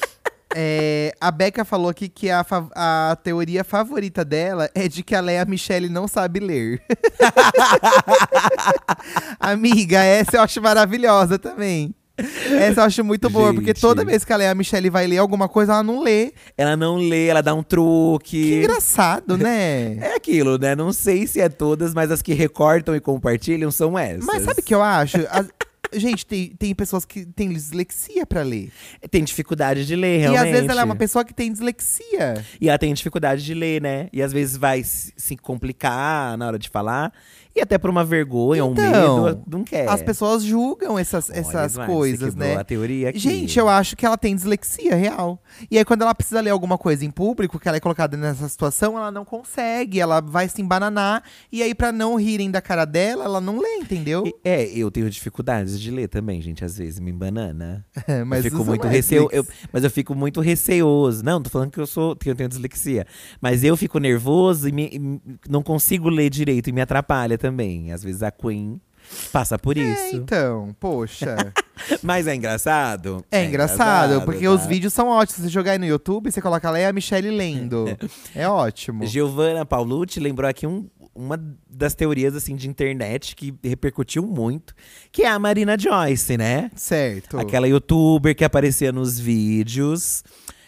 Speaker 1: É, a Becca falou aqui que a, fa- a teoria favorita dela é de que a Lea Michele não sabe ler. Amiga, essa eu acho maravilhosa também. Essa eu acho muito boa, porque
Speaker 2: Gente.
Speaker 1: toda vez que a Lea Michele vai ler alguma coisa, ela não lê.
Speaker 2: Ela não lê, ela dá um truque.
Speaker 1: Que engraçado, né?
Speaker 2: É aquilo, né? Não sei se é todas, mas as que recortam e compartilham são essas.
Speaker 1: Mas sabe o que eu acho? As- Gente, tem, tem pessoas que têm dislexia pra ler.
Speaker 2: Tem dificuldade de ler,
Speaker 1: E
Speaker 2: realmente.
Speaker 1: às vezes ela é uma pessoa que tem dislexia.
Speaker 2: E ela tem dificuldade de ler, né? E às vezes vai se se complicar na hora de falar. E até por uma vergonha,
Speaker 1: Então,
Speaker 2: um medo, não quer.
Speaker 1: As pessoas julgam essas,
Speaker 2: Olha,
Speaker 1: essas
Speaker 2: Eduardo,
Speaker 1: coisas,
Speaker 2: você quebrou
Speaker 1: né?
Speaker 2: a teoria aqui.
Speaker 1: Gente, eu acho que ela tem dislexia real. E aí, quando ela precisa ler alguma coisa em público, que ela é colocada nessa situação, ela não consegue, ela vai se embananar. E aí, pra não rirem da cara dela, ela não lê, entendeu?
Speaker 2: E- É, eu tenho dificuldades de ler também, gente, às vezes, me embanana.
Speaker 1: Mas
Speaker 2: eu fico
Speaker 1: isso
Speaker 2: muito
Speaker 1: não é
Speaker 2: receoso.
Speaker 1: dislexia.
Speaker 2: Mas eu fico muito receoso. Não, tô falando que eu sou que eu tenho dislexia. Mas eu fico nervoso e, me- e não consigo ler direito e me atrapalha também. Às vezes a Queen passa por
Speaker 1: É,
Speaker 2: isso.
Speaker 1: então, poxa.
Speaker 2: Mas é engraçado?
Speaker 1: É engraçado, porque os
Speaker 2: tá?
Speaker 1: vídeos são ótimos. Se você jogar aí no YouTube, você coloca lá, é a Michelle lendo. É ótimo.
Speaker 2: Giovanna Paulucci lembrou aqui um- uma das teorias assim de internet que repercutiu muito, que é a Marina Joyce, né?
Speaker 1: Certo.
Speaker 2: Aquela youtuber que aparecia nos vídeos.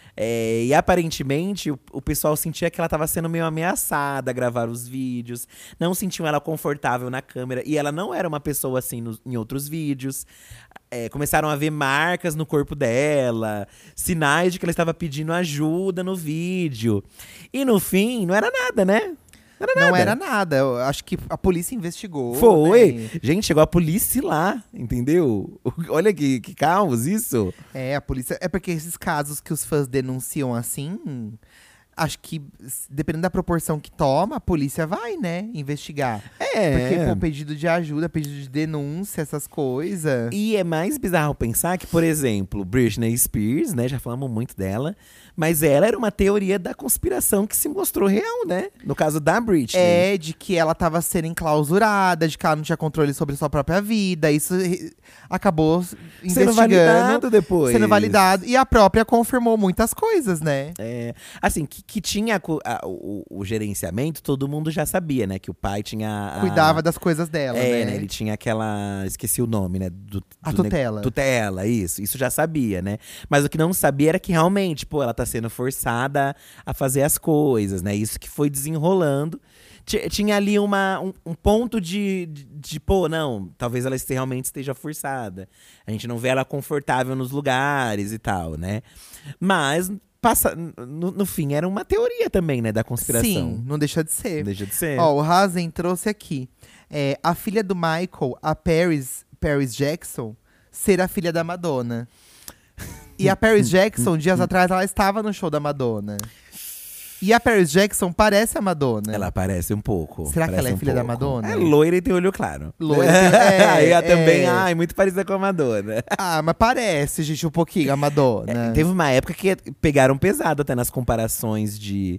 Speaker 2: É, e aparentemente o, o pessoal sentia que ela estava sendo meio ameaçada a gravar os vídeos. Não sentiam ela confortável na câmera. E ela não era uma pessoa assim nos- em outros vídeos. É, começaram a ver marcas no corpo dela, sinais de que ela estava pedindo ajuda no vídeo. E no fim, não era nada, né? Não era
Speaker 1: Não
Speaker 2: nada.
Speaker 1: era nada. Eu acho que a polícia investigou.
Speaker 2: Foi.
Speaker 1: né?
Speaker 2: Gente, chegou a polícia lá, entendeu? Olha que, que caos isso.
Speaker 1: É, a polícia. É porque esses casos que os fãs denunciam assim. Acho que, s- dependendo da proporção que toma, a polícia vai, né? Investigar.
Speaker 2: É.
Speaker 1: Porque, pô, pedido de ajuda, pedido de denúncia, essas coisas.
Speaker 2: E é mais bizarro pensar que, por exemplo, Britney Spears, né? Já falamos muito dela. Mas ela era uma teoria da conspiração que se mostrou real, né? No caso da Britney.
Speaker 1: É, de que ela tava sendo enclausurada, de que ela não tinha controle sobre sua própria vida. Isso eh, acabou s-
Speaker 2: Sendo
Speaker 1: investigando.
Speaker 2: validado depois.
Speaker 1: Sendo validado. E a própria confirmou muitas coisas, né?
Speaker 2: É, assim, que, que tinha co- a- o, o gerenciamento, todo mundo já sabia, né? Que o pai tinha. a-
Speaker 1: Cuidava das coisas dela,
Speaker 2: É,
Speaker 1: né?
Speaker 2: né? Ele tinha aquela. Esqueci o nome, né? Do,
Speaker 1: A
Speaker 2: do ne-
Speaker 1: tutela.
Speaker 2: Tutela, isso. Isso já sabia, né? Mas o que não sabia era que realmente, pô, ela tá sendo forçada a fazer as coisas, né? Isso que foi desenrolando. Ti- Tinha ali uma, um, um ponto de, de, de, pô, não, talvez ela este- realmente esteja forçada. A gente não vê ela confortável nos lugares e tal, né? Mas, passa, no, no fim, era uma teoria também, né? Da conspiração.
Speaker 1: Sim, não deixa de ser.
Speaker 2: Não deixa de ser.
Speaker 1: Ó, o Hazen trouxe aqui. É, a filha do Michael, a Paris, Paris Jackson, ser a filha da Madonna. E a Paris Jackson, dias atrás, ela estava no show da Madonna. E a Paris Jackson parece a Madonna.
Speaker 2: Ela parece um pouco.
Speaker 1: Será que
Speaker 2: parece
Speaker 1: ela é
Speaker 2: um
Speaker 1: filha da
Speaker 2: pouco.
Speaker 1: Madonna?
Speaker 2: É loira e tem olho claro.
Speaker 1: Loira e tem- é,
Speaker 2: Aí ela também,
Speaker 1: é.
Speaker 2: ai, muito parecida com a Madonna.
Speaker 1: Ah, mas parece, gente, um pouquinho a Madonna.
Speaker 2: É, teve uma época que pegaram pesado até nas comparações de,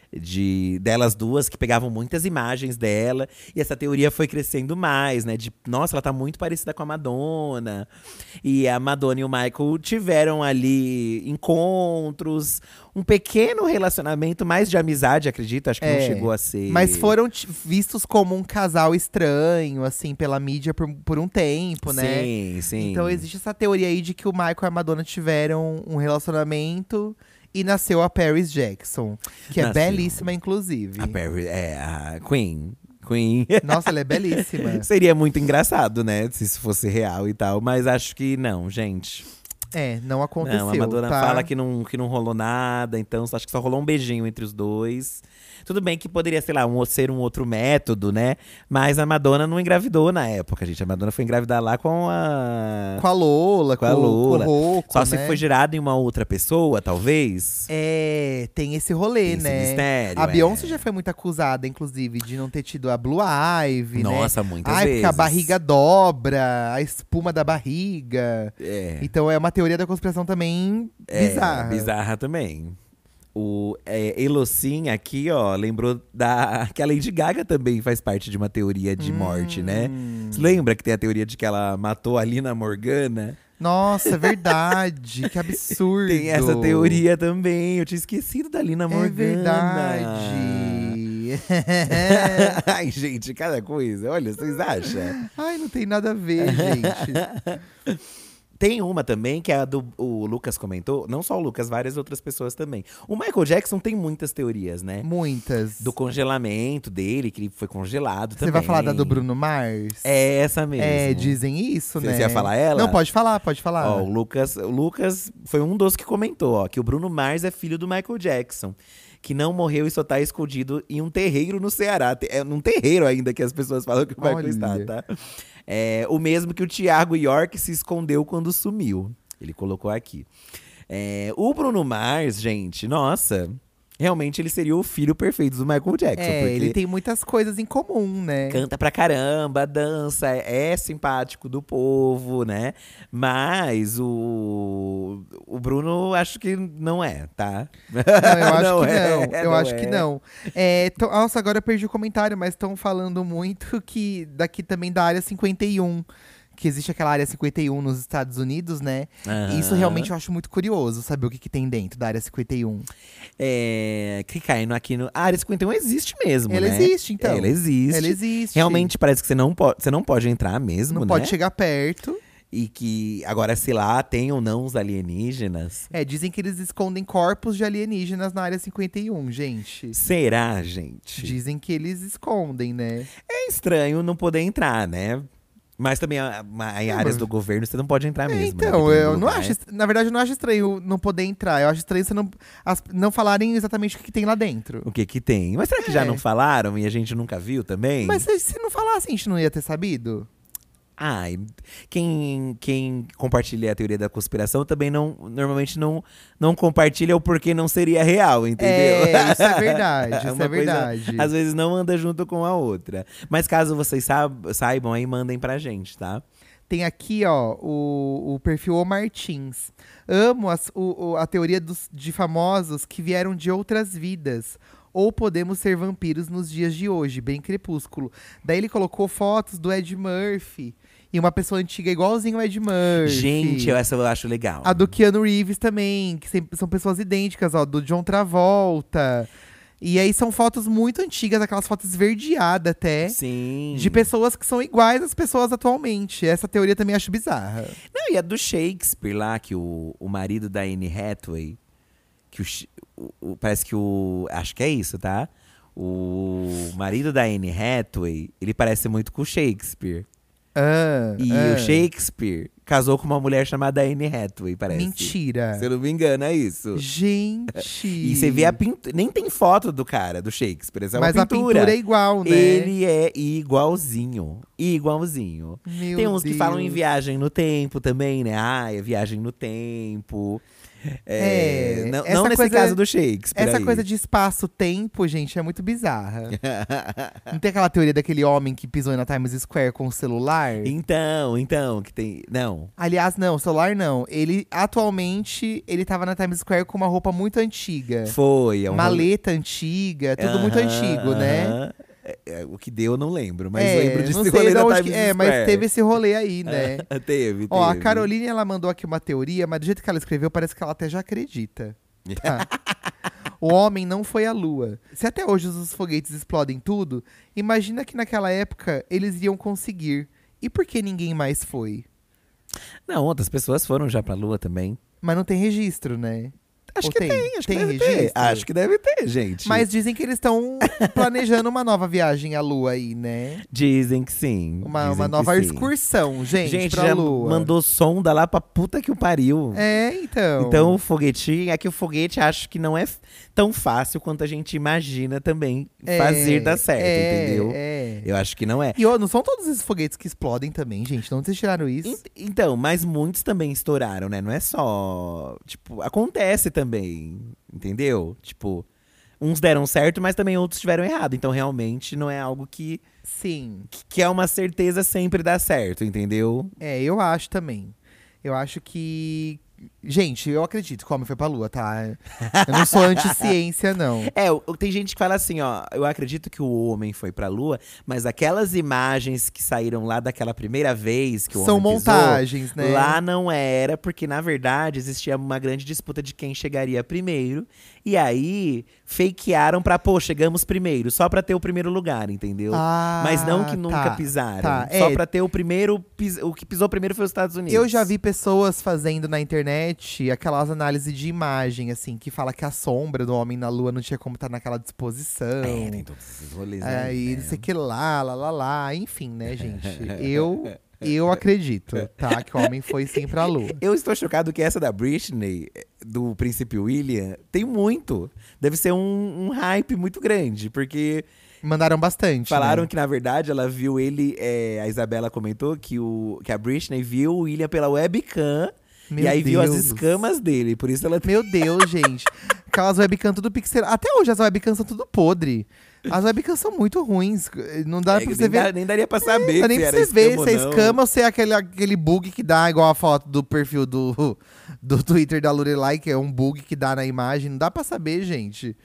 Speaker 2: de delas duas, que pegavam muitas imagens dela. E essa teoria foi crescendo mais, né? De, nossa, ela tá muito parecida com a Madonna. E a Madonna e o Michael tiveram ali encontros, um pequeno relacionamento, mais de amizade, acredito. Acho que não
Speaker 1: É,
Speaker 2: chegou a ser…
Speaker 1: Mas foram t- vistos como um casal estranho, assim, pela mídia por, por um tempo, né?
Speaker 2: Sim, sim.
Speaker 1: Então existe essa teoria aí de que o Michael e a Madonna tiveram um relacionamento e nasceu a Paris Jackson. Que é
Speaker 2: Nasceu.
Speaker 1: belíssima, inclusive.
Speaker 2: A Perry, é, a Queen. Queen.
Speaker 1: Nossa, ela é belíssima.
Speaker 2: Seria muito engraçado, né? Se isso fosse real e tal. Mas acho que não, gente.
Speaker 1: É, não aconteceu,
Speaker 2: Não, a Madonna
Speaker 1: tá?
Speaker 2: fala que não, que não rolou nada, então acho que só rolou um beijinho entre os dois. Tudo bem que poderia, sei lá, um, ser um outro método, né? Mas a Madonna não engravidou na época, gente. A Madonna foi engravidar lá com a…
Speaker 1: Com a Lola,
Speaker 2: Com a Lola.
Speaker 1: com o Rocco,
Speaker 2: Só
Speaker 1: né?
Speaker 2: se foi gerado em uma outra pessoa, talvez.
Speaker 1: É, tem esse rolê,
Speaker 2: Tem esse
Speaker 1: né?
Speaker 2: mistério,
Speaker 1: a
Speaker 2: é.
Speaker 1: Beyoncé já foi muito acusada, inclusive, de não ter tido a Blue Ivy, né?
Speaker 2: Nossa, muitas
Speaker 1: Ai, porque a
Speaker 2: vezes.
Speaker 1: barriga dobra, a espuma da barriga.
Speaker 2: É.
Speaker 1: Então é uma teoria da conspiração também bizarra.
Speaker 2: É, bizarra também. O é, Elocin aqui, ó, lembrou da que a Lady Gaga também faz parte de uma teoria de morte, né?
Speaker 1: Hum.
Speaker 2: Você lembra que tem a teoria de que ela matou a Lina Morgana?
Speaker 1: Nossa, é verdade. Que absurdo.
Speaker 2: Tem essa teoria também. Eu tinha esquecido da Lina
Speaker 1: É
Speaker 2: Morgana.
Speaker 1: verdade.
Speaker 2: Ai, gente, cada coisa. Olha, vocês acham?
Speaker 1: Ai, não tem nada a ver, gente.
Speaker 2: Tem uma também, que é a do o Lucas comentou. Não só o Lucas, várias outras pessoas também. O Michael Jackson tem muitas teorias, né?
Speaker 1: Muitas.
Speaker 2: Do congelamento dele, que ele foi congelado
Speaker 1: Você
Speaker 2: também.
Speaker 1: vai falar da do Bruno Mars?
Speaker 2: É essa mesmo.
Speaker 1: É, dizem isso,
Speaker 2: Você-
Speaker 1: né?
Speaker 2: você ia falar ela?
Speaker 1: Não, pode falar, pode falar.
Speaker 2: Ó, o Lucas, o Lucas foi um dos que comentou, ó, que o Bruno Mars é filho do Michael Jackson. que não morreu e só tá escondido em um terreiro no Ceará. É num terreiro ainda que as pessoas falam que o Michael
Speaker 1: Olha.
Speaker 2: está, tá? É, o mesmo que o Thiago York se escondeu quando sumiu. Ele colocou aqui. É, o Bruno Mars, gente, nossa… Realmente ele seria o filho perfeito do Michael Jackson.
Speaker 1: É,
Speaker 2: porque
Speaker 1: ele tem muitas coisas em comum, né?
Speaker 2: canta pra caramba, dança, é simpático do povo, né? Mas o, o Bruno acho que não é, tá?
Speaker 1: Não, eu acho
Speaker 2: Não
Speaker 1: que
Speaker 2: é,
Speaker 1: não. Eu
Speaker 2: não
Speaker 1: acho
Speaker 2: é.
Speaker 1: que não. É, tô- nossa, agora eu perdi o comentário, mas estão falando muito que daqui também da área cinquenta e um. Que existe aquela área cinquenta e um nos Estados Unidos, né? E isso
Speaker 2: Aham.
Speaker 1: realmente eu acho muito curioso, saber o que, que tem dentro da área cinquenta e um.
Speaker 2: É, que caindo aqui no… A área cinquenta e um existe mesmo,
Speaker 1: Ela
Speaker 2: né?
Speaker 1: existe, então.
Speaker 2: Ela existe.
Speaker 1: Ela existe.
Speaker 2: Realmente parece que você não pode, você não pode entrar mesmo,
Speaker 1: Não
Speaker 2: né?
Speaker 1: pode chegar perto.
Speaker 2: E que agora, sei lá, tem ou não os alienígenas.
Speaker 1: É, dizem que eles escondem corpos de alienígenas na área cinquenta e um, gente.
Speaker 2: Será, gente?
Speaker 1: Dizem que eles escondem, né?
Speaker 2: É estranho não poder entrar, né? Mas também a- a- em áreas
Speaker 1: mas-
Speaker 2: do governo você não pode entrar
Speaker 1: É,
Speaker 2: mesmo. né?
Speaker 1: então,
Speaker 2: Dependendo
Speaker 1: eu
Speaker 2: do
Speaker 1: não
Speaker 2: lugar.
Speaker 1: acho. est- Na verdade, eu não acho estranho não poder entrar. Eu acho estranho você não, as- não falarem exatamente o que, que tem lá dentro.
Speaker 2: O que que tem. Mas será que já
Speaker 1: É.
Speaker 2: não falaram e a gente nunca viu também?
Speaker 1: Mas se, se não falasse, a gente não ia ter sabido?
Speaker 2: Ai, quem, quem compartilha a teoria da conspiração também não, normalmente não, não compartilha o porquê não seria real, entendeu?
Speaker 1: É, isso é verdade, isso
Speaker 2: Uma
Speaker 1: é
Speaker 2: coisa,
Speaker 1: verdade.
Speaker 2: às vezes não anda junto com a outra. Mas caso vocês saib- saibam, aí mandem pra gente, tá?
Speaker 1: Tem aqui, ó, o, o perfil O Martins. Amo as- o- o- a teoria dos, de famosos que vieram de outras vidas. Ou podemos ser vampiros nos dias de hoje, bem crepúsculo. Daí ele colocou fotos do Ed Murphy. E uma pessoa antiga igualzinho o Ed Murphy.
Speaker 2: Gente, eu- essa eu acho legal.
Speaker 1: A do Keanu Reeves também, que sempre são pessoas idênticas, ó, do John Travolta. E aí são fotos muito antigas, aquelas fotos esverdeadas até.
Speaker 2: Sim.
Speaker 1: De pessoas que são iguais às pessoas atualmente. Essa teoria também acho bizarra.
Speaker 2: Não, e a do Shakespeare lá, que o, o marido da Anne Hathaway, que o, Sh- o- o- parece que o, acho que é isso, tá? O marido da Anne Hathaway, ele parece muito com o Shakespeare.
Speaker 1: Ah,
Speaker 2: E
Speaker 1: ah.
Speaker 2: o Shakespeare casou com uma mulher chamada Anne Hathaway, parece.
Speaker 1: Mentira.
Speaker 2: Se eu não me engano, é isso.
Speaker 1: Gente.
Speaker 2: E você vê a pintura, nem tem foto do cara, do Shakespeare, essa é uma
Speaker 1: Mas a
Speaker 2: pintura.
Speaker 1: pintura é igual, né?
Speaker 2: Ele é igualzinho, igualzinho.
Speaker 1: Meu
Speaker 2: Tem uns que falam em
Speaker 1: Deus.
Speaker 2: viagem no tempo também, né? Ah, é viagem no tempo. É,
Speaker 1: É,
Speaker 2: não,
Speaker 1: essa
Speaker 2: não nesse
Speaker 1: coisa-
Speaker 2: caso do Shakespeare.
Speaker 1: Essa
Speaker 2: aí.
Speaker 1: coisa de espaço-tempo, gente, é muito bizarra. Não tem aquela teoria daquele homem que pisou na Times Square com o celular?
Speaker 2: Então, então, que tem. Não.
Speaker 1: Aliás, não, celular não. Ele, atualmente, ele tava na Times Square com uma roupa muito antiga.
Speaker 2: Foi. É um
Speaker 1: Maleta antiga, tudo muito
Speaker 2: Aham,
Speaker 1: antigo, né?
Speaker 2: aham. É, é, o que deu eu não lembro, mas
Speaker 1: é,
Speaker 2: lembro desse
Speaker 1: não sei
Speaker 2: rolê
Speaker 1: de
Speaker 2: da
Speaker 1: onde
Speaker 2: Times
Speaker 1: que, É,
Speaker 2: Square.
Speaker 1: mas teve esse rolê aí, né?
Speaker 2: teve,
Speaker 1: Ó, a
Speaker 2: teve.
Speaker 1: Caroline, ela mandou aqui uma teoria, mas do jeito que ela escreveu, parece que ela até já acredita. Tá. O homem não foi à lua. Se até hoje os foguetes explodem tudo, imagina que naquela época eles iriam conseguir. E por que ninguém mais foi?
Speaker 2: Não, outras pessoas foram já pra Lua também.
Speaker 1: Mas não tem registro, né?
Speaker 2: Acho
Speaker 1: Ou
Speaker 2: que tem,
Speaker 1: tem?
Speaker 2: acho
Speaker 1: Tem
Speaker 2: que deve ter.
Speaker 1: registro?
Speaker 2: Acho que deve ter, gente.
Speaker 1: Mas dizem que eles estão planejando uma nova viagem à lua aí, né?
Speaker 2: Dizem que sim.
Speaker 1: Uma,
Speaker 2: dizem
Speaker 1: uma
Speaker 2: que
Speaker 1: nova
Speaker 2: sim.
Speaker 1: excursão, gente,
Speaker 2: Gente,
Speaker 1: pra
Speaker 2: já
Speaker 1: lua.
Speaker 2: mandou sonda lá pra puta que o pariu.
Speaker 1: É, então.
Speaker 2: Então o foguetinho, é que o foguete acho que não é f- tão fácil quanto a gente imagina também
Speaker 1: É,
Speaker 2: fazer dar certo,
Speaker 1: é,
Speaker 2: entendeu?
Speaker 1: É.
Speaker 2: Eu acho que não é.
Speaker 1: E ó, não são todos esses foguetes que explodem também, gente. De onde vocês tiraram isso?
Speaker 2: En- Então, mas muitos também estouraram, né? Não é só. Tipo, acontece também, entendeu? Tipo, uns deram certo, mas também outros tiveram errado. Então, realmente, não é algo que,
Speaker 1: Sim.
Speaker 2: que- que é uma certeza sempre dar certo, entendeu?
Speaker 1: É, eu acho também. Eu acho que. Gente, eu acredito que o homem foi pra lua, tá? Eu não sou anti-ciência, não.
Speaker 2: É, o- tem gente que fala assim, ó, eu acredito que o homem foi pra lua, mas aquelas imagens que saíram lá daquela primeira vez que o
Speaker 1: São
Speaker 2: homem pisou,
Speaker 1: montagens, né?
Speaker 2: lá não era, porque na verdade existia uma grande disputa de quem chegaria primeiro. E aí, fakearam pra, pô, chegamos primeiro, só pra ter o primeiro lugar, entendeu?
Speaker 1: Ah,
Speaker 2: Mas não que nunca
Speaker 1: tá,
Speaker 2: pisaram.
Speaker 1: tá.
Speaker 2: Só
Speaker 1: É.
Speaker 2: pra ter o primeiro. pis- O que pisou primeiro foi os Estados Unidos.
Speaker 1: Eu já vi pessoas fazendo na internet aquelas análises de imagem, assim, que fala que a sombra do homem na lua não tinha como estar naquela disposição.
Speaker 2: É, tem todos esses rolês
Speaker 1: Aí,
Speaker 2: aí,
Speaker 1: não
Speaker 2: né?
Speaker 1: sei o que lá, lá, lá, lá. Enfim, né, gente? Eu Eu acredito, tá? Que o homem foi sim pra lua.
Speaker 2: Eu estou chocado que essa da Britney, do Príncipe William, tem muito. Deve ser um, um hype muito grande, porque…
Speaker 1: Mandaram bastante,
Speaker 2: Falaram
Speaker 1: né?
Speaker 2: que, na verdade, ela viu ele… É, a Isabela comentou que, o, que a Britney viu o William pela webcam.
Speaker 1: Meu
Speaker 2: e aí viu as
Speaker 1: Deus.
Speaker 2: escamas dele, por isso ela…
Speaker 1: Meu Deus, gente. Aquelas webcams tudo pixel. Até hoje as webcams são tudo podre. As webcams são muito ruins. Não dá
Speaker 2: É,
Speaker 1: pra você
Speaker 2: nem,
Speaker 1: ver.
Speaker 2: dá- nem daria pra saber
Speaker 1: Não dá
Speaker 2: se
Speaker 1: nem pra
Speaker 2: era
Speaker 1: você ver
Speaker 2: escama
Speaker 1: se é
Speaker 2: ou não.
Speaker 1: escama ou se é aquele, aquele bug que dá, igual a foto do perfil do, do Twitter da Lorelai, que é um bug que dá na imagem. Não dá pra saber, gente.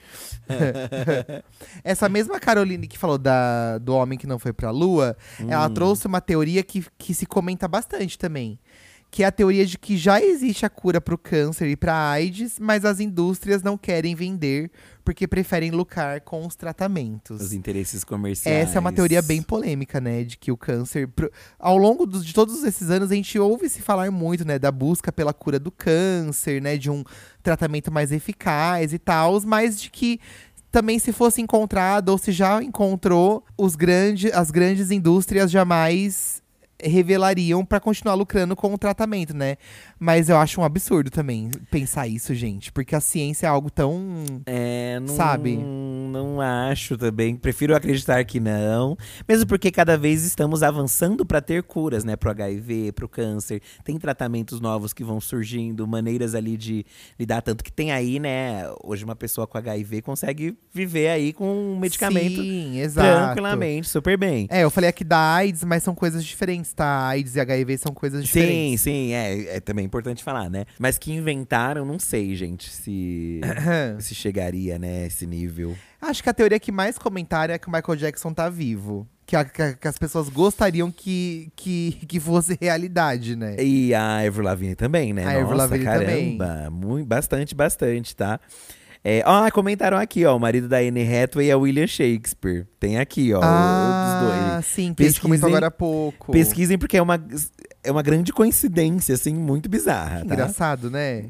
Speaker 1: Essa mesma Caroline que falou da, do homem que não foi pra lua, ela
Speaker 2: Hum.
Speaker 1: trouxe uma teoria que, que se comenta bastante também. Que é a teoria de que já existe a cura pro câncer e pra AIDS, mas as indústrias não querem vender porque preferem lucrar com os tratamentos.
Speaker 2: Os interesses comerciais.
Speaker 1: Essa é uma teoria bem polêmica, né? De que o câncer… pro- Ao longo dos- de todos esses anos, a gente ouve se falar muito, né? Da busca pela cura do câncer, né? De um tratamento mais eficaz e tal. Mas de que também, se fosse encontrado, ou se já encontrou, os grande, as grandes indústrias jamais revelariam pra continuar lucrando com o tratamento, né? Mas eu acho um absurdo também pensar isso, gente. Porque a ciência é algo tão…
Speaker 2: É, não,
Speaker 1: Sabe?
Speaker 2: Não acho também. Prefiro acreditar que não. Mesmo porque cada vez estamos avançando para ter curas, né? Pro H I V, pro câncer. Tem tratamentos novos que vão surgindo, maneiras ali de lidar. Tanto que tem aí, né? Hoje uma pessoa com H I V consegue viver aí com um medicamento
Speaker 1: Sim, exato.
Speaker 2: tranquilamente, super bem.
Speaker 1: É, eu falei aqui da AIDS, mas são coisas diferentes, tá? AIDS e H I V são coisas
Speaker 2: Sim,
Speaker 1: diferentes.
Speaker 2: sim, é, é também importante falar, né? Mas que inventaram, não sei, gente, se, se chegaria, né, esse nível.
Speaker 1: Acho que a teoria que mais comentaram é que o Michael Jackson tá vivo. Que, a- que a- que as pessoas gostariam que, que, que fosse realidade, né?
Speaker 2: E a Avril Lavigne também, né?
Speaker 1: A Avril
Speaker 2: Nossa,
Speaker 1: Lavigne também.
Speaker 2: caramba, muito, bastante, bastante, tá? É, ó, comentaram aqui, ó, o marido da Anne Hathaway é William Shakespeare. Tem aqui, ó,
Speaker 1: ah,
Speaker 2: o dos dois.
Speaker 1: sim, que a gente comentou
Speaker 2: Pesquisem-
Speaker 1: agora há pouco.
Speaker 2: Pesquisem porque é uma, é uma grande coincidência, assim, muito bizarra,
Speaker 1: Que
Speaker 2: tá?
Speaker 1: engraçado, né?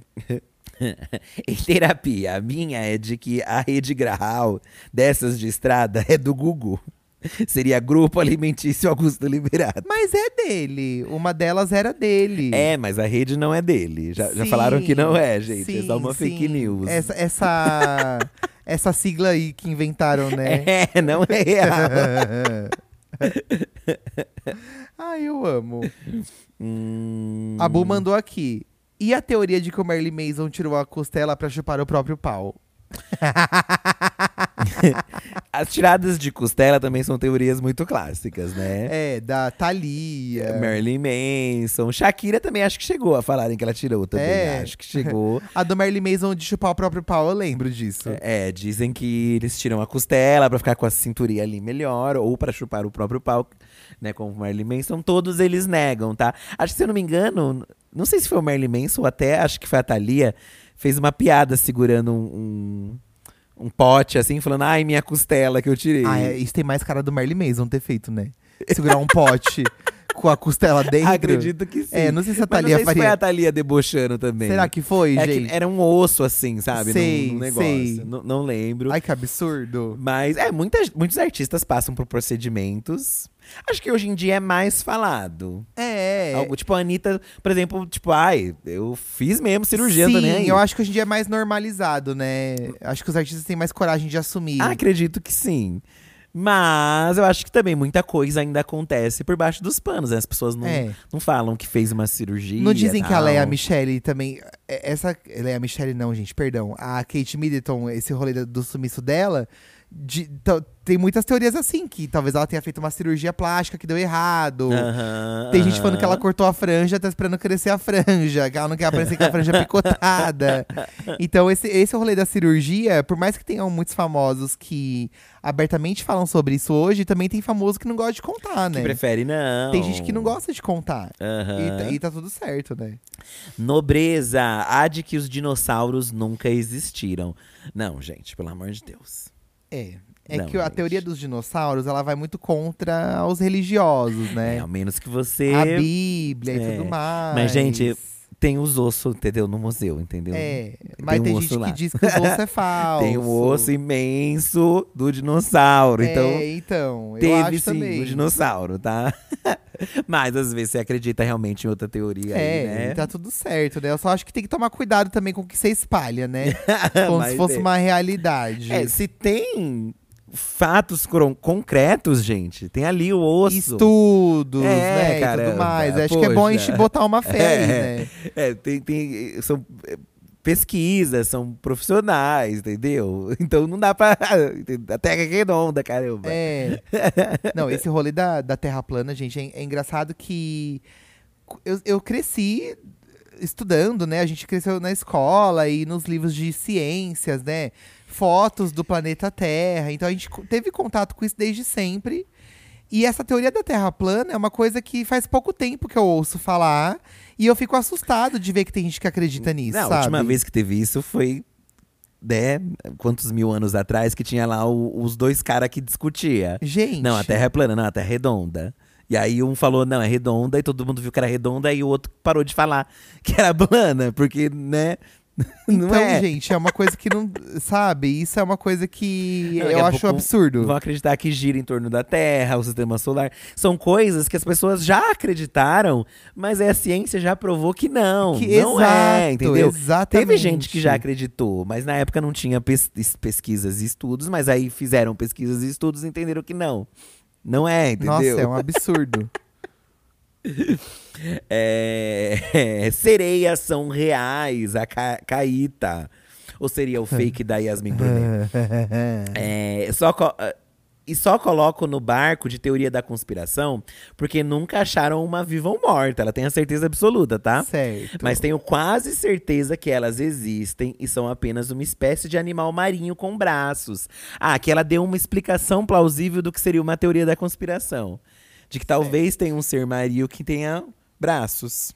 Speaker 2: Em terapia, a minha é de que a rede Grahal dessas de estrada é do Gugu. Seria Grupo Alimentício Augusto Liberato.
Speaker 1: Mas é dele. Uma delas era dele.
Speaker 2: É, mas a rede não é dele. Já, já
Speaker 1: Sim,
Speaker 2: falaram que não é, gente. é
Speaker 1: sim,
Speaker 2: só uma fake
Speaker 1: sim.
Speaker 2: news.
Speaker 1: Essa, essa, essa sigla aí que inventaram, né?
Speaker 2: É, não é real.
Speaker 1: Ai, eu amo.
Speaker 2: hum...
Speaker 1: A Bu mandou aqui. E a teoria de que o Marilyn Manson tirou a costela pra chupar o próprio pau?
Speaker 2: As tiradas de costela também são teorias muito clássicas, né?
Speaker 1: É, da Thalia.
Speaker 2: Marilyn Manson. Shakira também acho que chegou a falarem que ela tirou também.
Speaker 1: É.
Speaker 2: Acho que chegou.
Speaker 1: A do Marilyn Manson de chupar o próprio pau, eu lembro disso.
Speaker 2: É, dizem que eles tiram a costela pra ficar com a cinturinha ali melhor, ou pra chupar o próprio pau, né, com o Marilyn Manson. Todos eles negam, tá? Acho que, se eu não me engano, não sei se foi o Marilyn Manson ou até acho que foi a Thalia, fez uma piada segurando um, um, um pote, assim, falando, ai, minha costela que eu tirei.
Speaker 1: Ah, é, isso tem mais cara do Marilyn Manson ter feito, né? Segurar um pote com a costela dentro.
Speaker 2: Acredito que sim.
Speaker 1: É, não sei se a
Speaker 2: Mas
Speaker 1: Thalia
Speaker 2: não sei se
Speaker 1: faria.
Speaker 2: foi a Thalia debochando também.
Speaker 1: Será que foi,
Speaker 2: É que
Speaker 1: gente?
Speaker 2: era um osso, assim, sabe?
Speaker 1: Sei,
Speaker 2: num, num negócio.
Speaker 1: sei.
Speaker 2: Não, não lembro.
Speaker 1: Ai, que absurdo.
Speaker 2: Mas, é, muitas, muitos artistas passam por procedimentos. Acho que hoje em dia é mais falado.
Speaker 1: É.
Speaker 2: Algo, tipo, a Anitta, por exemplo, tipo, ai, eu fiz mesmo cirurgia
Speaker 1: Sim,
Speaker 2: também.
Speaker 1: eu acho que hoje em dia é mais normalizado, né? Acho que os artistas têm mais coragem de assumir.
Speaker 2: Acredito que sim. Mas eu acho que também muita coisa ainda acontece por baixo dos panos, né? As pessoas não,
Speaker 1: É.
Speaker 2: não falam que fez uma cirurgia.
Speaker 1: Não dizem que a
Speaker 2: tal.
Speaker 1: Lea Michele também. é- Essa. Lea Michele, não, gente, perdão. A Kate Middleton, esse rolê da- do sumiço dela. de- t- tem muitas teorias assim, que talvez ela tenha feito uma cirurgia plástica que deu errado.
Speaker 2: Aham,
Speaker 1: Tem gente falando que ela
Speaker 2: aham.
Speaker 1: cortou a franja, tá esperando crescer a franja, que ela não quer aparecer com a franja picotada. Então, esse, esse rolê da cirurgia, por mais que tenham muitos famosos que abertamente falam sobre isso hoje, também tem famoso que não gosta de contar, né?
Speaker 2: Que prefere não.
Speaker 1: Tem gente que não gosta de contar.
Speaker 2: Aham.
Speaker 1: E, tá- e tá tudo certo, né?
Speaker 2: Nobreza, há de que os dinossauros nunca existiram. Não, gente, pelo amor de Deus.
Speaker 1: É. É
Speaker 2: Não,
Speaker 1: que a
Speaker 2: gente.
Speaker 1: teoria dos dinossauros, ela vai muito contra os religiosos, né?
Speaker 2: É, ao menos que você…
Speaker 1: A Bíblia e
Speaker 2: É.
Speaker 1: tudo mais.
Speaker 2: Mas, gente, tem os ossos, entendeu? No museu, entendeu?
Speaker 1: É, mas
Speaker 2: um
Speaker 1: tem,
Speaker 2: osso
Speaker 1: gente
Speaker 2: lá.
Speaker 1: que diz que os ossos é falso.
Speaker 2: Tem um osso imenso do dinossauro. Então,
Speaker 1: É, então, eu
Speaker 2: teve
Speaker 1: acho
Speaker 2: sim
Speaker 1: também.
Speaker 2: o dinossauro, tá? Mas às vezes você acredita realmente em outra teoria
Speaker 1: É,
Speaker 2: aí, né?
Speaker 1: tá tudo certo, né? Eu só acho que tem que tomar cuidado também com o que você espalha, né? Como
Speaker 2: Mas
Speaker 1: se fosse
Speaker 2: é.
Speaker 1: uma realidade.
Speaker 2: É, se tem fatos cron- concretos, gente, tem ali o osso.
Speaker 1: Estudos,
Speaker 2: É,
Speaker 1: né? E
Speaker 2: caramba,
Speaker 1: tudo mais. Acho que é bom a gente
Speaker 2: poxa.
Speaker 1: botar uma fé aí,
Speaker 2: É,
Speaker 1: né?
Speaker 2: é, tem, tem, são é, pesquisas, são profissionais, entendeu? Então não dá pra… A terra é redonda, caramba.
Speaker 1: É. Não, esse rolê da, da Terra plana, gente, é, é engraçado que eu, eu cresci estudando, né? A gente cresceu na escola e nos livros de ciências, né? Fotos do planeta Terra. Então a gente co- teve contato com isso desde sempre. E essa teoria da Terra plana é uma coisa que faz pouco tempo que eu ouço falar. E eu fico assustado de ver que tem gente que acredita nisso,
Speaker 2: Não, a
Speaker 1: sabe?
Speaker 2: última vez que teve isso foi, né, quantos mil anos atrás, que tinha lá o- os dois caras que discutia.
Speaker 1: Gente…
Speaker 2: Não, a Terra é plana, não, a Terra é redonda. E aí um falou, não, é redonda, e todo mundo viu que era redonda, e o outro parou de falar que era plana, porque, né, não
Speaker 1: Então,
Speaker 2: é.
Speaker 1: gente, é uma coisa que não… Sabe? Isso é uma coisa que
Speaker 2: Não, daqui
Speaker 1: eu
Speaker 2: a
Speaker 1: acho
Speaker 2: pouco
Speaker 1: absurdo.
Speaker 2: Vão acreditar que gira em torno da Terra, o sistema solar. São coisas que as pessoas já acreditaram, mas a ciência já provou que não.
Speaker 1: Que-
Speaker 2: não
Speaker 1: exato,
Speaker 2: é, entendeu?
Speaker 1: exatamente.
Speaker 2: Teve gente que já acreditou, mas na época não tinha pes- pesquisas e estudos, mas aí fizeram pesquisas e estudos e entenderam que não. Não é, entendeu?
Speaker 1: Nossa, é um absurdo.
Speaker 2: É, sereias são reais, a ca Caíta. Ou seria o fake da Yasmin Brunet? É, só co- e só coloco no barco de teoria da conspiração porque nunca acharam uma viva ou morta. Ela tem a certeza absoluta, tá?
Speaker 1: Certo.
Speaker 2: Mas tenho quase certeza que elas existem e são apenas uma espécie de animal marinho com braços. Ah, que ela deu uma explicação plausível do que seria uma teoria da conspiração. De que talvez tenha um ser marinho que tenha braços.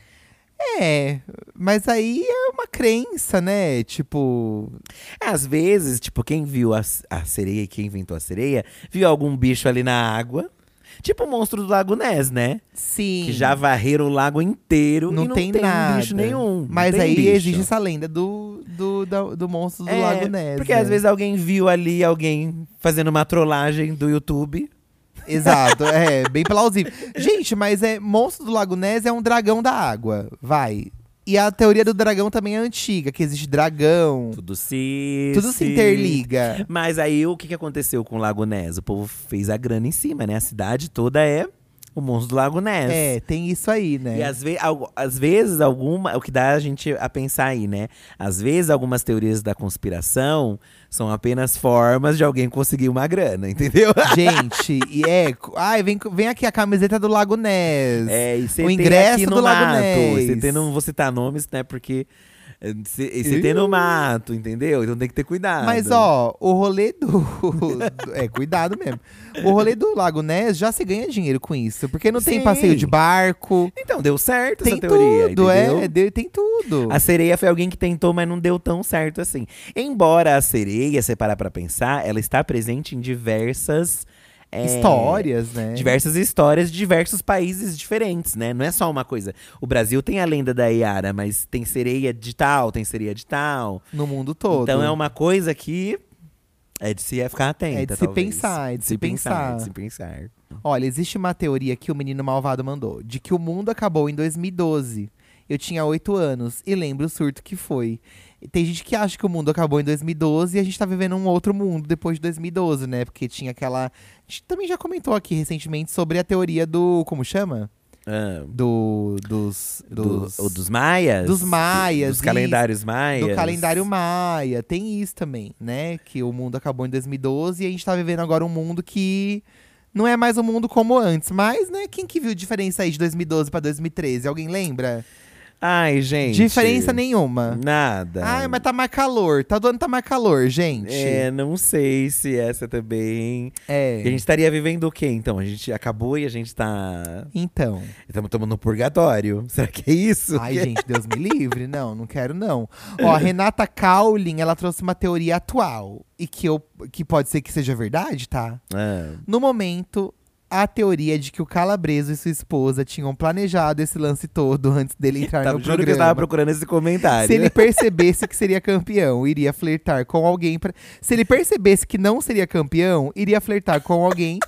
Speaker 1: É, mas aí é uma crença, né? Tipo…
Speaker 2: Às vezes, tipo, quem viu a, a sereia e quem inventou a sereia, viu algum bicho ali na água. Tipo o monstro do Lago Ness, né?
Speaker 1: Sim.
Speaker 2: Que já varreram o lago inteiro
Speaker 1: não
Speaker 2: e não
Speaker 1: tem,
Speaker 2: tem,
Speaker 1: nada.
Speaker 2: bicho nenhum. Não
Speaker 1: Mas
Speaker 2: tem
Speaker 1: aí
Speaker 2: bicho.
Speaker 1: existe essa lenda do, do, da- do monstro do
Speaker 2: É,
Speaker 1: Lago Ness.
Speaker 2: porque
Speaker 1: né?
Speaker 2: às vezes alguém viu ali alguém fazendo uma trollagem do YouTube.
Speaker 1: Exato, é bem plausível. Gente, mas é monstro do Lago Ness é um dragão da água, vai. E a teoria do dragão também é antiga, que existe dragão.
Speaker 2: Tudo se…
Speaker 1: Tudo se interliga.
Speaker 2: Mas aí o que, que aconteceu com o Lago Ness? O povo fez a grana em cima, né? A cidade toda é o monstro do Lago Ness.
Speaker 1: É, tem isso aí, né?
Speaker 2: E às, ve algu- às vezes, alguma, o que dá a gente a pensar aí, né? Às vezes, algumas teorias da conspiração são apenas formas de alguém conseguir uma grana, entendeu?
Speaker 1: Gente, e é… Ai, vem, vem aqui a camiseta do Lago Ness.
Speaker 2: É, e C T
Speaker 1: O ingresso
Speaker 2: aqui no
Speaker 1: do Lago
Speaker 2: mato.
Speaker 1: Ness.
Speaker 2: C T não vou citar nomes, né? Porque é, C- C T no mato, entendeu? Então tem que ter cuidado.
Speaker 1: Mas, ó, o rolê do… do- é, cuidado mesmo. O rolê do Lago Ness já se ganha dinheiro com isso. Porque não tem
Speaker 2: Sim.
Speaker 1: passeio de barco.
Speaker 2: Então, deu certo
Speaker 1: Tem
Speaker 2: essa teoria,
Speaker 1: tudo,
Speaker 2: entendeu?
Speaker 1: é. deu- Tem tudo.
Speaker 2: A sereia foi alguém que tentou, mas não deu tão certo assim. Embora a sereia, se parar pra pensar, ela está presente em diversas… é,
Speaker 1: Histórias, né?
Speaker 2: Diversas histórias de diversos países diferentes, né? Não é só uma coisa. O Brasil tem a lenda da Iara, mas tem sereia de tal, tem sereia de tal.
Speaker 1: No mundo todo.
Speaker 2: Então é uma coisa que é de se ficar atenta,
Speaker 1: É de se
Speaker 2: talvez.
Speaker 1: pensar, é de se pensar.
Speaker 2: é de se pensar.
Speaker 1: Olha, existe uma teoria que o menino malvado mandou, de que o mundo acabou em dois mil e doze. Eu tinha oito anos e lembro o surto que foi. E tem gente que acha que o mundo acabou em dois mil e doze e a gente tá vivendo um outro mundo depois de dois mil e doze, né? Porque tinha aquela… A gente também já comentou aqui recentemente sobre a teoria do… Como chama?
Speaker 2: Ah,
Speaker 1: Do… Dos…
Speaker 2: do-
Speaker 1: dos
Speaker 2: o dos maias?
Speaker 1: dos maias,
Speaker 2: Dos
Speaker 1: isso.
Speaker 2: calendários maias?
Speaker 1: Do calendário maia. Tem isso também, né? Que o mundo acabou em dois mil e doze e a gente tá vivendo agora um mundo que… Não é mais um mundo como antes. Mas, né, quem que viu diferença aí de dois mil e doze pra dois mil e treze? Alguém lembra?
Speaker 2: Ai, gente.
Speaker 1: Diferença nenhuma.
Speaker 2: Nada.
Speaker 1: Ai, mas tá mais calor. Tá do ano tá mais calor, gente.
Speaker 2: É, não sei se essa também…
Speaker 1: É.
Speaker 2: E a gente estaria vivendo o quê, então? A gente acabou e a gente tá…
Speaker 1: Então.
Speaker 2: Estamos tomando no purgatório. Será que é isso?
Speaker 1: Ai, gente, Deus me livre. Não, não quero não. Ó, a Renata Kaulin, ela trouxe uma teoria atual. E que, eu, que pode ser que seja verdade, tá?
Speaker 2: Ah,
Speaker 1: No momento, a teoria de que o Calabreso e sua esposa tinham planejado esse lance todo antes dele entrar
Speaker 2: tava,
Speaker 1: no
Speaker 2: juro que eu
Speaker 1: programa.
Speaker 2: estava procurando esse comentário.
Speaker 1: Se ele percebesse que seria campeão, iria flertar com alguém. Pra... Se ele percebesse que não seria campeão, iria flertar com alguém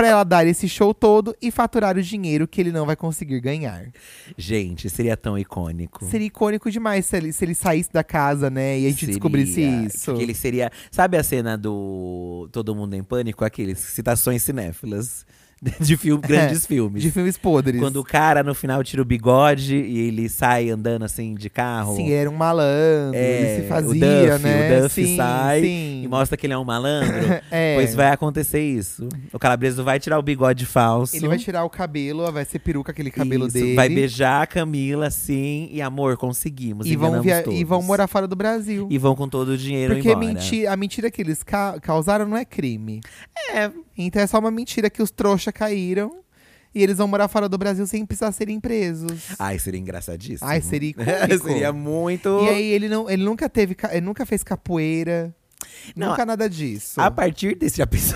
Speaker 1: pra ela dar esse show todo e faturar o dinheiro que ele não vai conseguir ganhar.
Speaker 2: Gente, seria tão icônico.
Speaker 1: Seria icônico demais se ele, se ele saísse da casa, né? E a gente
Speaker 2: Seria,
Speaker 1: descobrisse isso.
Speaker 2: Que ele seria. Sabe a cena do Todo Mundo em Pânico? Aqueles citações cinéfilas. De filme, grandes
Speaker 1: É,
Speaker 2: filmes.
Speaker 1: De filmes podres.
Speaker 2: Quando o cara no final tira o bigode e ele sai andando assim de carro.
Speaker 1: Sim, era um malandro,
Speaker 2: É,
Speaker 1: ele se fazia,
Speaker 2: o Duff,
Speaker 1: né?
Speaker 2: o Duff
Speaker 1: sim,
Speaker 2: sai
Speaker 1: sim.
Speaker 2: e mostra que ele é um malandro.
Speaker 1: É.
Speaker 2: Pois vai acontecer isso. O Calabresa vai tirar o bigode falso.
Speaker 1: Ele vai tirar o cabelo, vai ser peruca aquele cabelo
Speaker 2: Isso,
Speaker 1: dele.
Speaker 2: vai beijar a Camila assim e amor, conseguimos.
Speaker 1: e vão,
Speaker 2: enganamos
Speaker 1: via
Speaker 2: todos.
Speaker 1: e vão morar fora do Brasil.
Speaker 2: E vão com todo o dinheiro
Speaker 1: Porque
Speaker 2: embora.
Speaker 1: menti a mentira que eles ca causaram não é crime.
Speaker 2: É,
Speaker 1: Então é só uma mentira que os trouxa caíram. E eles vão morar fora do Brasil sem precisar serem presos.
Speaker 2: ai, seria engraçadíssimo.
Speaker 1: Ai, seria icônico.
Speaker 2: Seria muito.
Speaker 1: E aí ele, não, ele nunca teve, ca- ele nunca fez capoeira.
Speaker 2: Não,
Speaker 1: nunca nada disso.
Speaker 2: A partir desse. Já pensou?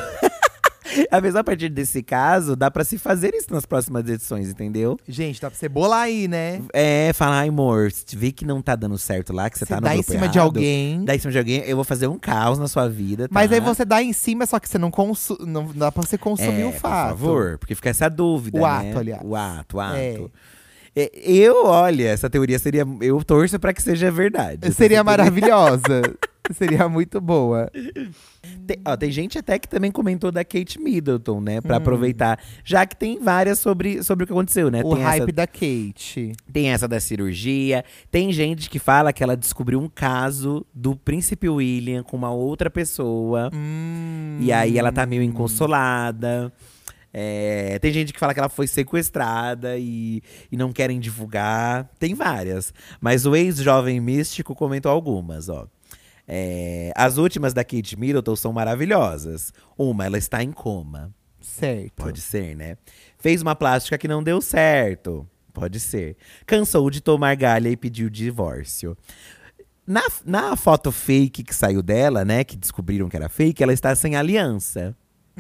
Speaker 2: A mesma a partir desse caso, dá pra se fazer isso nas próximas edições, entendeu?
Speaker 1: Gente, dá pra você bolar aí, né?
Speaker 2: É, falar, ai, amor, se vê que não tá dando certo lá, que você
Speaker 1: Você
Speaker 2: tá no
Speaker 1: dá em
Speaker 2: grupo
Speaker 1: cima de
Speaker 2: errado,
Speaker 1: alguém.
Speaker 2: Dá em cima de alguém, eu vou fazer um caos na sua vida, tá?
Speaker 1: Mas aí você dá em cima, só que você não consome. Não dá pra você consumir
Speaker 2: é,
Speaker 1: o fato.
Speaker 2: Por favor, porque fica essa dúvida,
Speaker 1: O
Speaker 2: né?
Speaker 1: ato, aliás.
Speaker 2: O ato, o ato.
Speaker 1: É.
Speaker 2: É, Eu, olha, essa teoria seria… Eu torço pra que seja verdade. Essa
Speaker 1: Seria
Speaker 2: teoria-
Speaker 1: maravilhosa. Seria muito boa.
Speaker 2: Tem, ó, tem gente até que também comentou da Kate Middleton, né?
Speaker 1: Hum.
Speaker 2: Pra aproveitar. Já que tem várias sobre, sobre o que aconteceu, né?
Speaker 1: O
Speaker 2: tem
Speaker 1: hype
Speaker 2: essa,
Speaker 1: da Kate.
Speaker 2: tem essa da cirurgia. Tem gente que fala que ela descobriu um caso do príncipe William com uma outra pessoa.
Speaker 1: Hum.
Speaker 2: E aí ela tá meio inconsolada. É, tem gente que fala que ela foi sequestrada e, e não querem divulgar. Tem várias. Mas o ex-jovem místico comentou algumas, ó. É, as últimas da Kate Middleton são maravilhosas. Uma, ela está em coma.
Speaker 1: Certo.
Speaker 2: Pode ser, né? Fez uma plástica que não deu certo. Pode ser. Cansou de tomar galha e pediu divórcio. Na, na foto fake que saiu dela, né? Que descobriram que era fake, ela está sem aliança.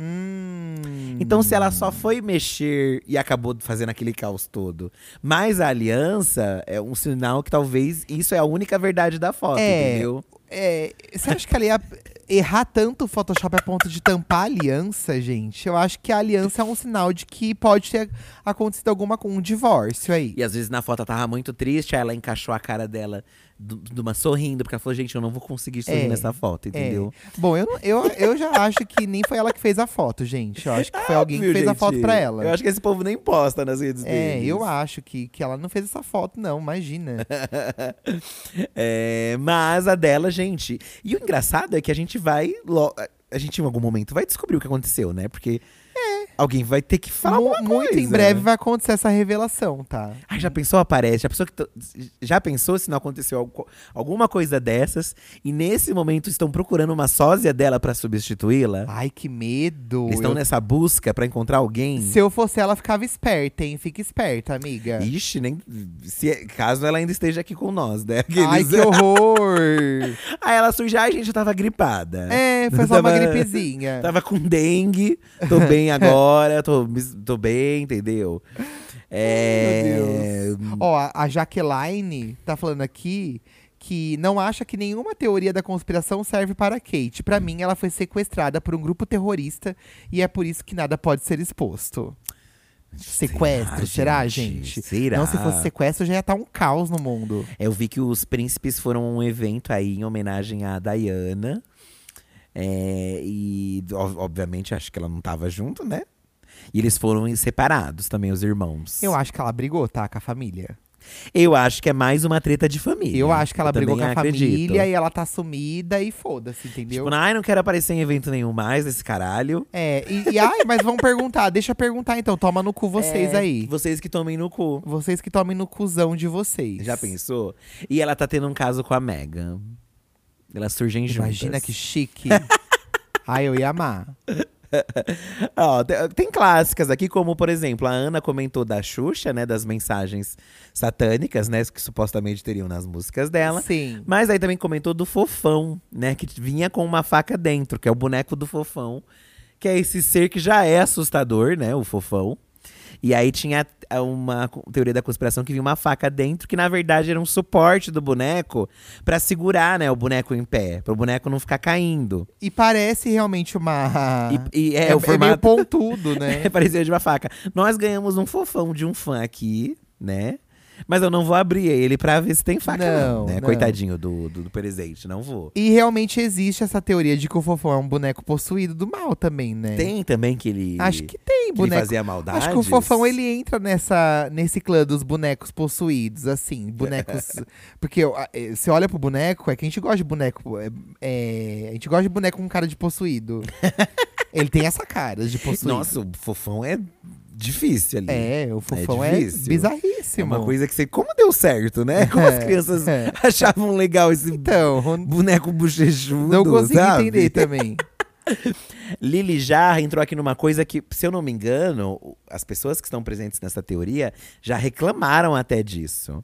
Speaker 1: Hum.
Speaker 2: Então, se ela só foi mexer e acabou fazendo aquele caos todo, mas a aliança é um sinal que talvez isso é a única verdade da foto,
Speaker 1: É.
Speaker 2: entendeu?
Speaker 1: É, você acha que ela ia errar tanto o Photoshop a ponto de tampar a aliança, gente? Eu acho que a aliança é um sinal de que pode ter acontecido alguma com um divórcio aí.
Speaker 2: E às vezes na foto ela tava muito triste, aí ela encaixou a cara dela do- de uma sorrindo, porque ela falou, gente, eu não vou conseguir sorrir
Speaker 1: É,
Speaker 2: nessa foto, entendeu?
Speaker 1: É. Bom, eu, não- eu, eu já acho que nem foi ela que fez a foto, gente. Eu acho que foi alguém que
Speaker 2: Viu,
Speaker 1: fez a
Speaker 2: gente?
Speaker 1: foto pra ela.
Speaker 2: Eu acho que esse povo nem posta nas redes
Speaker 1: É,
Speaker 2: deles.
Speaker 1: eu acho que, que ela não fez essa foto, não, imagina.
Speaker 2: É, mas a dela, gente. E o engraçado é que a gente vai. lo- A gente, em algum momento, vai descobrir o que aconteceu, né? Porque alguém vai ter que falar
Speaker 1: Mu-
Speaker 2: alguma
Speaker 1: Muito em
Speaker 2: coisa.
Speaker 1: breve vai acontecer essa revelação, tá?
Speaker 2: Ai, já pensou, aparece? Já pensou, que to- já pensou se não aconteceu algo- alguma coisa dessas? E nesse momento estão procurando uma sósia dela pra substituí-la?
Speaker 1: Ai, que medo.
Speaker 2: Eles estão
Speaker 1: Eu-
Speaker 2: nessa busca pra encontrar alguém?
Speaker 1: Se eu fosse ela, ficava esperta, hein? Fica esperta, amiga.
Speaker 2: Ixi, nem, se, caso ela ainda esteja aqui com nós, né?
Speaker 1: Ai,
Speaker 2: Aqueles-
Speaker 1: que horror!
Speaker 2: Aí ela surge, ai, gente, eu tava gripada.
Speaker 1: É, foi só uma
Speaker 2: Tava-
Speaker 1: gripezinha.
Speaker 2: Tava com dengue, tô bem agora, tô, tô bem, entendeu? É…
Speaker 1: Ó, a, a Jaqueline tá falando aqui que não acha que nenhuma teoria da conspiração serve para a Kate. Pra mim, ela foi sequestrada por um grupo terrorista e é por isso que nada pode ser exposto. Sequestro, será, gente?
Speaker 2: Será?
Speaker 1: Não, se fosse sequestro, já ia estar um caos no mundo.
Speaker 2: Eu vi que os príncipes foram a um evento aí em homenagem à Diana. É, e, ob- obviamente, acho que ela não tava junto, né? E eles foram separados também, os irmãos.
Speaker 1: Eu acho que ela brigou, tá? Com a família.
Speaker 2: Eu acho que é mais uma treta de família.
Speaker 1: Eu acho que ela
Speaker 2: Eu
Speaker 1: brigou com
Speaker 2: também
Speaker 1: a
Speaker 2: acredito.
Speaker 1: família e ela tá sumida e foda-se, entendeu?
Speaker 2: Tipo, ai, não quero aparecer em evento nenhum mais desse caralho.
Speaker 1: É, e, e ai, mas vamos perguntar. Deixa eu perguntar então. Toma no cu vocês
Speaker 2: É,
Speaker 1: aí.
Speaker 2: Vocês que tomem no cu.
Speaker 1: Vocês que tomem no cuzão de vocês.
Speaker 2: Já pensou? E ela tá tendo um caso com a Meghan. Elas surgem juntas.
Speaker 1: Imagina que chique. Ai, eu ia amar.
Speaker 2: Ó, te- tem clássicas aqui, como, por exemplo, a Ana comentou da Xuxa, né? Das mensagens satânicas, né? Que supostamente teriam nas músicas dela.
Speaker 1: Sim.
Speaker 2: Mas aí também comentou do Fofão, né? Que vinha com uma faca dentro, que é o boneco do Fofão. Que é esse ser que já é assustador, né? O Fofão. E aí tinha uma teoria da conspiração que vinha uma faca dentro, que na verdade era um suporte do boneco pra segurar, né, o boneco em pé, para o boneco não ficar caindo.
Speaker 1: E parece realmente uma…
Speaker 2: E, e é,
Speaker 1: é,
Speaker 2: o formato…
Speaker 1: é meio pontudo, né?
Speaker 2: É parecido de uma faca. Nós ganhamos um fofão de um fã aqui, né? Mas eu não vou abrir ele pra ver se tem faca, não,
Speaker 1: Não,
Speaker 2: né?
Speaker 1: não.
Speaker 2: Coitadinho do, do, do presente, não vou.
Speaker 1: E realmente existe essa teoria de que o Fofão é um boneco possuído do mal também, né?
Speaker 2: Tem também que ele…
Speaker 1: Acho que tem
Speaker 2: que ele
Speaker 1: boneco.
Speaker 2: fazia maldades.
Speaker 1: Acho que o Fofão, ele entra nessa, nesse clã dos bonecos possuídos, assim, bonecos… Porque eu- a- eh, você olha pro boneco, é que a gente gosta de boneco… é- é, a gente gosta de boneco com cara de possuído. Ele tem essa cara de possuído.
Speaker 2: Nossa, o fofão é difícil ali.
Speaker 1: É, o Fofão é,
Speaker 2: difícil. É
Speaker 1: bizarríssimo.
Speaker 2: uma coisa que você… Como deu certo, né? Como as
Speaker 1: É,
Speaker 2: crianças
Speaker 1: é.
Speaker 2: achavam legal esse
Speaker 1: Então,
Speaker 2: boneco bochechudo,
Speaker 1: não consegui
Speaker 2: sabe?
Speaker 1: entender também.
Speaker 2: Lili Jarra entrou aqui numa coisa que, se eu não me engano, as pessoas que estão presentes nessa teoria já reclamaram até disso.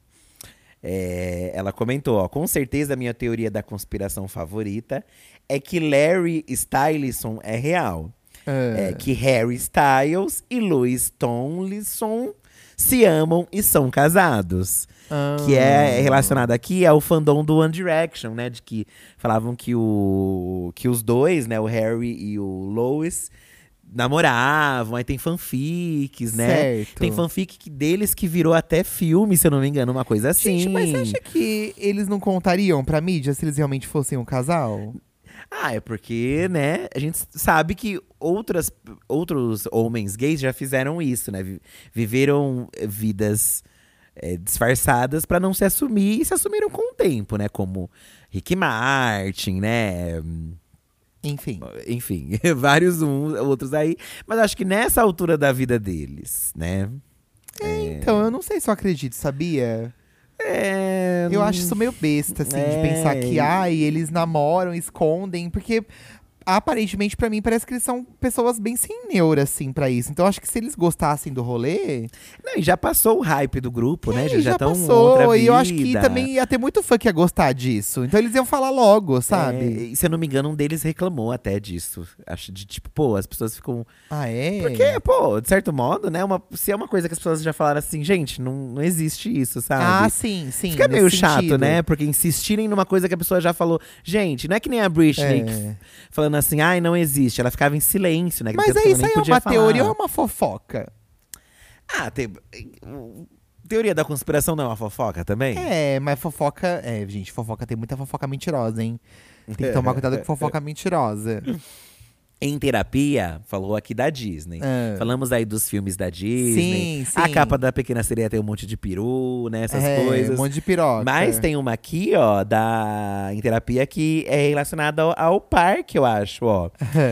Speaker 2: É, ela comentou, ó, com certeza a minha teoria da conspiração favorita é que Larry Styleson é real.
Speaker 1: Ah,
Speaker 2: É que Harry Styles e Louis Tomlinson se amam e são casados.
Speaker 1: ah.
Speaker 2: Que é relacionado aqui ao fandom do One Direction, né? De que falavam que, o, que os dois, né? O Harry e o Louis namoravam. Aí tem fanfics, né?
Speaker 1: Certo.
Speaker 2: Tem fanfic que- deles que virou até filme, se eu não me engano. Uma coisa assim.
Speaker 1: Gente, mas você acha que eles não contariam pra mídia se eles realmente fossem um casal?
Speaker 2: Ah, é porque, né, a gente sabe que outras, outros homens gays já fizeram isso, né? Vi- Viveram eh, vidas eh, disfarçadas pra não se assumir e se assumiram com o tempo, né? Como Rick Martin, né?
Speaker 1: Enfim.
Speaker 2: Enfim, vários uns, outros aí. Mas acho que nessa altura da vida deles, né?
Speaker 1: Então, eu não sei se eu acredito, sabia?
Speaker 2: É,
Speaker 1: Eu acho isso meio besta, assim, de
Speaker 2: É.
Speaker 1: pensar que, ai, eles namoram, escondem, porque aparentemente, pra mim, parece que eles são pessoas bem sem neura, assim, pra isso. Então, acho que se eles gostassem do rolê…
Speaker 2: Não, e já passou o hype do grupo, né?
Speaker 1: é,
Speaker 2: Já já estão
Speaker 1: passou,
Speaker 2: outra vida.
Speaker 1: e eu acho que também ia ter muito fã que ia gostar disso. Então, eles iam falar logo, sabe?
Speaker 2: É, e se eu não me engano, um deles reclamou até disso. Acho de tipo, pô, as pessoas ficam.
Speaker 1: Ah, é?
Speaker 2: Porque, pô, de certo modo, né? Uma, se é uma coisa que as pessoas já falaram assim, gente, não, não existe isso, sabe?
Speaker 1: Ah, sim, sim.
Speaker 2: Fica meio
Speaker 1: nesse
Speaker 2: chato,
Speaker 1: sentido.
Speaker 2: né? Porque insistirem numa coisa que a pessoa já falou. Gente, não é que nem a Britney
Speaker 1: É.
Speaker 2: que- falando assim, ai, não existe. Ela ficava em silêncio, né? Que
Speaker 1: Mas
Speaker 2: a
Speaker 1: é
Speaker 2: pessoa
Speaker 1: isso
Speaker 2: nem
Speaker 1: aí, é
Speaker 2: podia
Speaker 1: uma
Speaker 2: falar.
Speaker 1: teoria ou é uma fofoca?
Speaker 2: Ah, tem. Teoria da conspiração não é uma fofoca também?
Speaker 1: É, mas fofoca… É, gente, fofoca tem muita fofoca mentirosa, hein? Tem que tomar cuidado com fofoca mentirosa.
Speaker 2: Em terapia, falou aqui da Disney.
Speaker 1: Ah.
Speaker 2: Falamos aí dos filmes da Disney.
Speaker 1: Sim,
Speaker 2: A
Speaker 1: sim.
Speaker 2: capa da Pequena Sereia tem um monte de peru, né? Essas
Speaker 1: É,
Speaker 2: coisas.
Speaker 1: um monte de piroca.
Speaker 2: Mas tem uma aqui, ó, da em terapia que é relacionada ao, ao parque, eu acho, ó.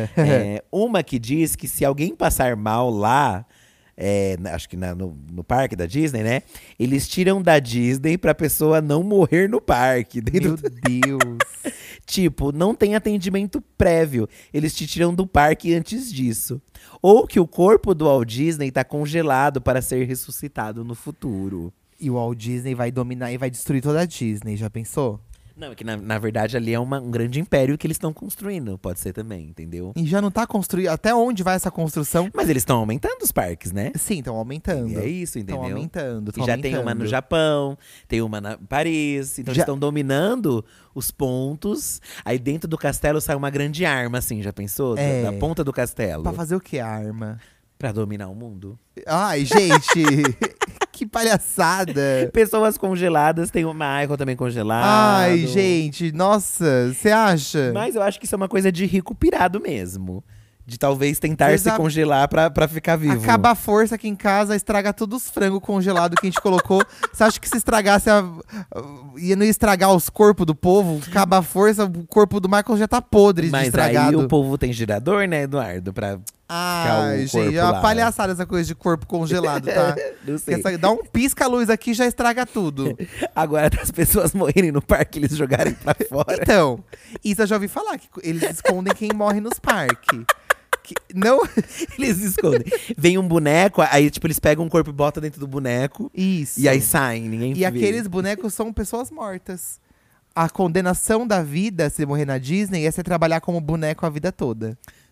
Speaker 2: É, uma que diz que se alguém passar mal lá, é, na- acho que na- no, no parque da Disney, né? Eles tiram da Disney pra pessoa não morrer no parque. Dentro
Speaker 1: Meu Deus.
Speaker 2: Tipo, não tem atendimento prévio. Eles te tiram do parque antes disso. Ou que o corpo do Walt Disney tá congelado para ser ressuscitado no futuro.
Speaker 1: E o Walt Disney vai dominar e vai destruir toda a Disney, já pensou?
Speaker 2: Não, é que na, na verdade ali é uma- um grande império que eles estão construindo. Pode ser também, entendeu?
Speaker 1: E já não tá construído. Até onde vai essa construção?
Speaker 2: Mas eles estão aumentando os parques, né?
Speaker 1: Sim, estão aumentando.
Speaker 2: E é isso,
Speaker 1: Estão
Speaker 2: entendeu?
Speaker 1: aumentando.
Speaker 2: E
Speaker 1: tão
Speaker 2: já tem uma no
Speaker 1: aumentando.
Speaker 2: Japão, tem uma na Paris. Então
Speaker 1: Já-
Speaker 2: eles estão dominando os pontos. Aí dentro do castelo sai uma grande arma, assim, já pensou? Da-
Speaker 1: É.
Speaker 2: Da, ponta do castelo.
Speaker 1: Pra fazer o que, a arma?
Speaker 2: Pra dominar o mundo.
Speaker 1: Ai, gente! Que palhaçada!
Speaker 2: Pessoas congeladas, tem o Michael também congelado.
Speaker 1: Ai, gente, nossa, você acha?
Speaker 2: Mas eu acho que isso é uma coisa de rico pirado mesmo. De talvez tentar
Speaker 1: Vocês
Speaker 2: se
Speaker 1: a-
Speaker 2: congelar pra, pra ficar vivo.
Speaker 1: Acaba a força aqui em casa, estraga todos os frangos congelados que a gente colocou. Você acha que se estragasse, a, a- ia não ia estragar os corpos do povo? Acaba a força, o corpo do Michael já tá podre de
Speaker 2: Mas aí
Speaker 1: estragado.
Speaker 2: o povo tem girador, né, Eduardo? Pra
Speaker 1: Ai,
Speaker 2: o
Speaker 1: gente,
Speaker 2: corpo
Speaker 1: é uma
Speaker 2: lá.
Speaker 1: palhaçada essa coisa de corpo congelado, tá?
Speaker 2: Não sei.
Speaker 1: Essa- dá um pisca-luz aqui já estraga tudo.
Speaker 2: Agora, das pessoas morrerem no parque, eles jogarem pra fora.
Speaker 1: Então, isso eu já ouvi falar, que eles escondem quem morre nos parques. Que- Não,
Speaker 2: Eles escondem. Vem um boneco, aí tipo, eles pegam um corpo e botam dentro do boneco.
Speaker 1: isso.
Speaker 2: E aí saem, ninguém
Speaker 1: E
Speaker 2: vê.
Speaker 1: aqueles bonecos são pessoas mortas. A condenação da vida, se morrer na Disney, é você trabalhar como boneco a vida toda.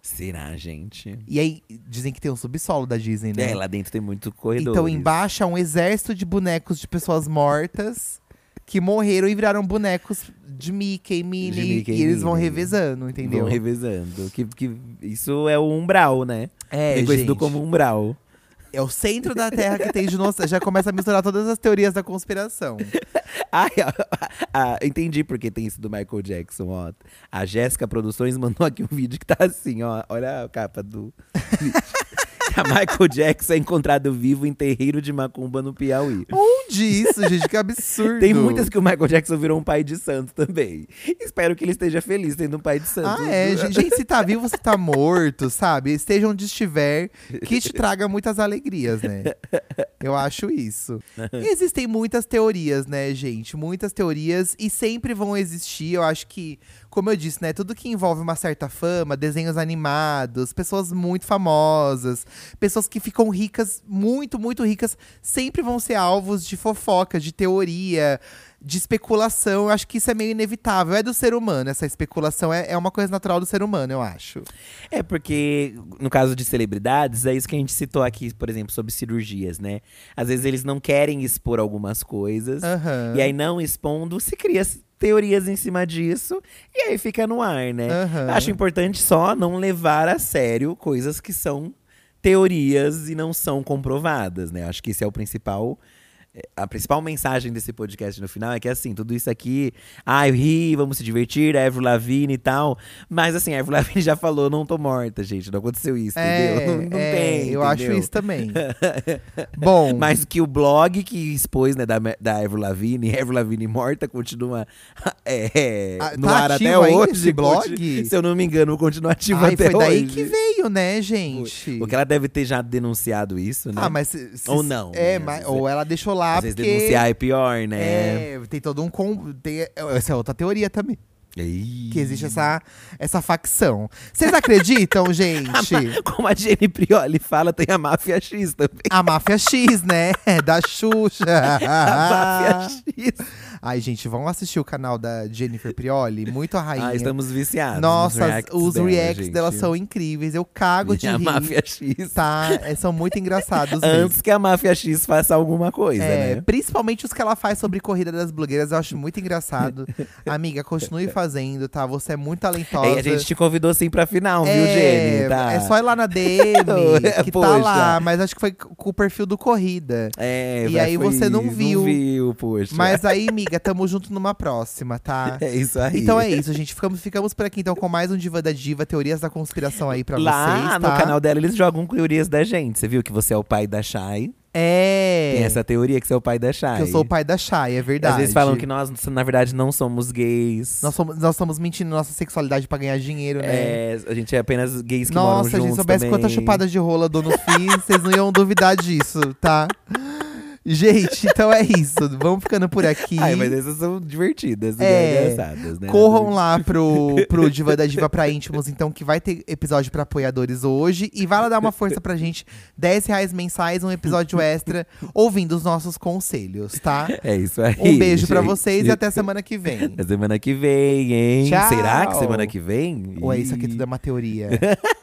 Speaker 2: Será, gente?
Speaker 1: E aí, dizem que tem um subsolo da Disney, né?
Speaker 2: É, lá dentro tem muito corredor.
Speaker 1: Então, embaixo há um exército de bonecos de pessoas mortas que morreram e viraram bonecos de Mickey, Minnie.
Speaker 2: De Mickey
Speaker 1: e eles vão
Speaker 2: Minnie.
Speaker 1: revezando, entendeu?
Speaker 2: Vão revezando. Que, que, isso é o umbral, né?
Speaker 1: É,
Speaker 2: É conhecido
Speaker 1: gente.
Speaker 2: como umbral.
Speaker 1: É o centro da Terra que tem dinossauro. Já começa a misturar todas as teorias da conspiração.
Speaker 2: Ai, ah, entendi porque tem isso do Michael Jackson, ó. A Jéssica Produções mandou aqui um vídeo que tá assim, ó. Olha a capa do vídeo. A Michael Jackson é encontrado vivo em terreiro de macumba no Piauí.
Speaker 1: Onde isso, gente? Que absurdo.
Speaker 2: Tem muitas que o Michael Jackson virou um pai de santo também. Espero que ele esteja feliz tendo um pai de santo.
Speaker 1: Ah, é. Gente, gente, se tá vivo, se tá morto, sabe? Esteja onde estiver, que te traga muitas alegrias, né? Eu acho isso. E existem muitas teorias, né, gente? Muitas teorias e sempre vão existir. Eu acho que, como eu disse, né? Tudo que envolve uma certa fama, desenhos animados, pessoas muito famosas, pessoas que ficam ricas, muito, muito ricas, sempre vão ser alvos de fofoca, de teoria, de especulação. Eu acho que isso é meio inevitável. É do ser humano, essa especulação é, é uma coisa natural do ser humano, eu acho.
Speaker 2: É porque, no caso de celebridades, é isso que a gente citou aqui, por exemplo, sobre cirurgias, né? Às vezes eles não querem expor algumas coisas,
Speaker 1: Aham.
Speaker 2: e aí não expondo, se cria teorias em cima disso, e aí fica no ar, né?
Speaker 1: Aham.
Speaker 2: Acho importante só não levar a sério coisas que são teorias e não são comprovadas, né? Acho que esse é o principal… A principal mensagem desse podcast no final é que, assim, tudo isso aqui… Ai, ri, vamos se divertir, a Avril Lavigne e tal. Mas, assim, a Avril Lavigne já falou, não tô morta, gente. Não aconteceu isso,
Speaker 1: É,
Speaker 2: entendeu? Não, não
Speaker 1: é,
Speaker 2: tem,
Speaker 1: eu acho
Speaker 2: entendeu?
Speaker 1: isso também. Bom,
Speaker 2: Mas que o blog que expôs, né, da, da Avril Lavigne, Avril Lavigne morta, continua é,
Speaker 1: Ah,
Speaker 2: no
Speaker 1: tá
Speaker 2: ar
Speaker 1: ativo
Speaker 2: até
Speaker 1: ainda
Speaker 2: hoje.
Speaker 1: esse blog?
Speaker 2: Conti- Se eu não me engano, continua ativo
Speaker 1: ai,
Speaker 2: até
Speaker 1: foi daí
Speaker 2: hoje.
Speaker 1: que veio, né, gente?
Speaker 2: Porque ela deve ter já denunciado isso, né?
Speaker 1: Ah, mas… se- se-
Speaker 2: Ou não,
Speaker 1: É,
Speaker 2: né?
Speaker 1: mas,
Speaker 2: Às vezes-
Speaker 1: ou ela deixou lá
Speaker 2: Às vezes
Speaker 1: porque…
Speaker 2: denunciar é pior, né?
Speaker 1: É, tem todo um… Com, tem, essa é outra teoria também.
Speaker 2: Ih.
Speaker 1: Que existe essa, essa facção. Vocês acreditam, gente?
Speaker 2: Como a Jenny Prioli fala, tem a Máfia X também.
Speaker 1: A Máfia X, né? Da Xuxa.
Speaker 2: A Máfia X.
Speaker 1: Ai, gente, vamos assistir o canal da Jennifer Prioli. Muito a rainha.
Speaker 2: Ah, estamos viciados.
Speaker 1: Nossa,
Speaker 2: nos reacts
Speaker 1: os
Speaker 2: dela,
Speaker 1: reacts
Speaker 2: gente.
Speaker 1: dela são incríveis. Eu cago de
Speaker 2: E a
Speaker 1: rir.
Speaker 2: Máfia X.
Speaker 1: Tá? É, são muito engraçados
Speaker 2: Antes
Speaker 1: mesmo.
Speaker 2: que a Máfia X faça alguma coisa,
Speaker 1: É,
Speaker 2: né?
Speaker 1: principalmente os que ela faz sobre corrida das blogueiras, eu acho muito engraçado. Amiga, continue fazendo, tá? Você é muito talentosa.
Speaker 2: E a gente te convidou sim pra final, viu,
Speaker 1: é,
Speaker 2: Jenny? Tá?
Speaker 1: é só ir lá na D M, que tá
Speaker 2: Poxa.
Speaker 1: lá. Mas acho que foi com o perfil do Corrida.
Speaker 2: É,
Speaker 1: E
Speaker 2: vai,
Speaker 1: aí
Speaker 2: foi
Speaker 1: você não
Speaker 2: isso,
Speaker 1: viu.
Speaker 2: Não viu, poxa.
Speaker 1: Mas aí, amiga, tamo junto numa próxima, tá?
Speaker 2: É isso aí.
Speaker 1: Então é isso, gente. Ficamos, ficamos por aqui então com mais um Diva da Diva, teorias da conspiração aí pra
Speaker 2: Lá
Speaker 1: vocês, tá?
Speaker 2: no canal dela, eles jogam teorias da gente. Você viu que você é o pai da Shai?
Speaker 1: É.
Speaker 2: Tem essa teoria que você é o pai da Shai.
Speaker 1: Que eu sou o pai da Chay, é verdade.
Speaker 2: Às vezes falam que nós, na verdade, não somos gays.
Speaker 1: Nós, somos, nós estamos mentindo nossa sexualidade pra ganhar dinheiro, né?
Speaker 2: É, a gente é apenas gays que moram
Speaker 1: Nossa, se a
Speaker 2: juntos
Speaker 1: gente soubesse
Speaker 2: também.
Speaker 1: quantas chupadas de rola eu dou no fim, vocês não iam duvidar disso, tá? Gente, então é isso. Vamos ficando por aqui.
Speaker 2: Ai, mas essas são divertidas e
Speaker 1: É,
Speaker 2: engraçadas, né?
Speaker 1: Corram lá pro, pro Diva da Diva pra íntimos, então, que vai ter episódio pra apoiadores hoje. E vai lá dar uma força pra gente. dez reais mensais, um episódio extra, ouvindo os nossos conselhos, tá?
Speaker 2: É isso aí.
Speaker 1: Um beijo pra
Speaker 2: gente.
Speaker 1: vocês e até semana que vem.
Speaker 2: Até semana que vem, hein?
Speaker 1: Tchau.
Speaker 2: Será que semana que vem?
Speaker 1: Ou é isso aqui tudo é uma teoria?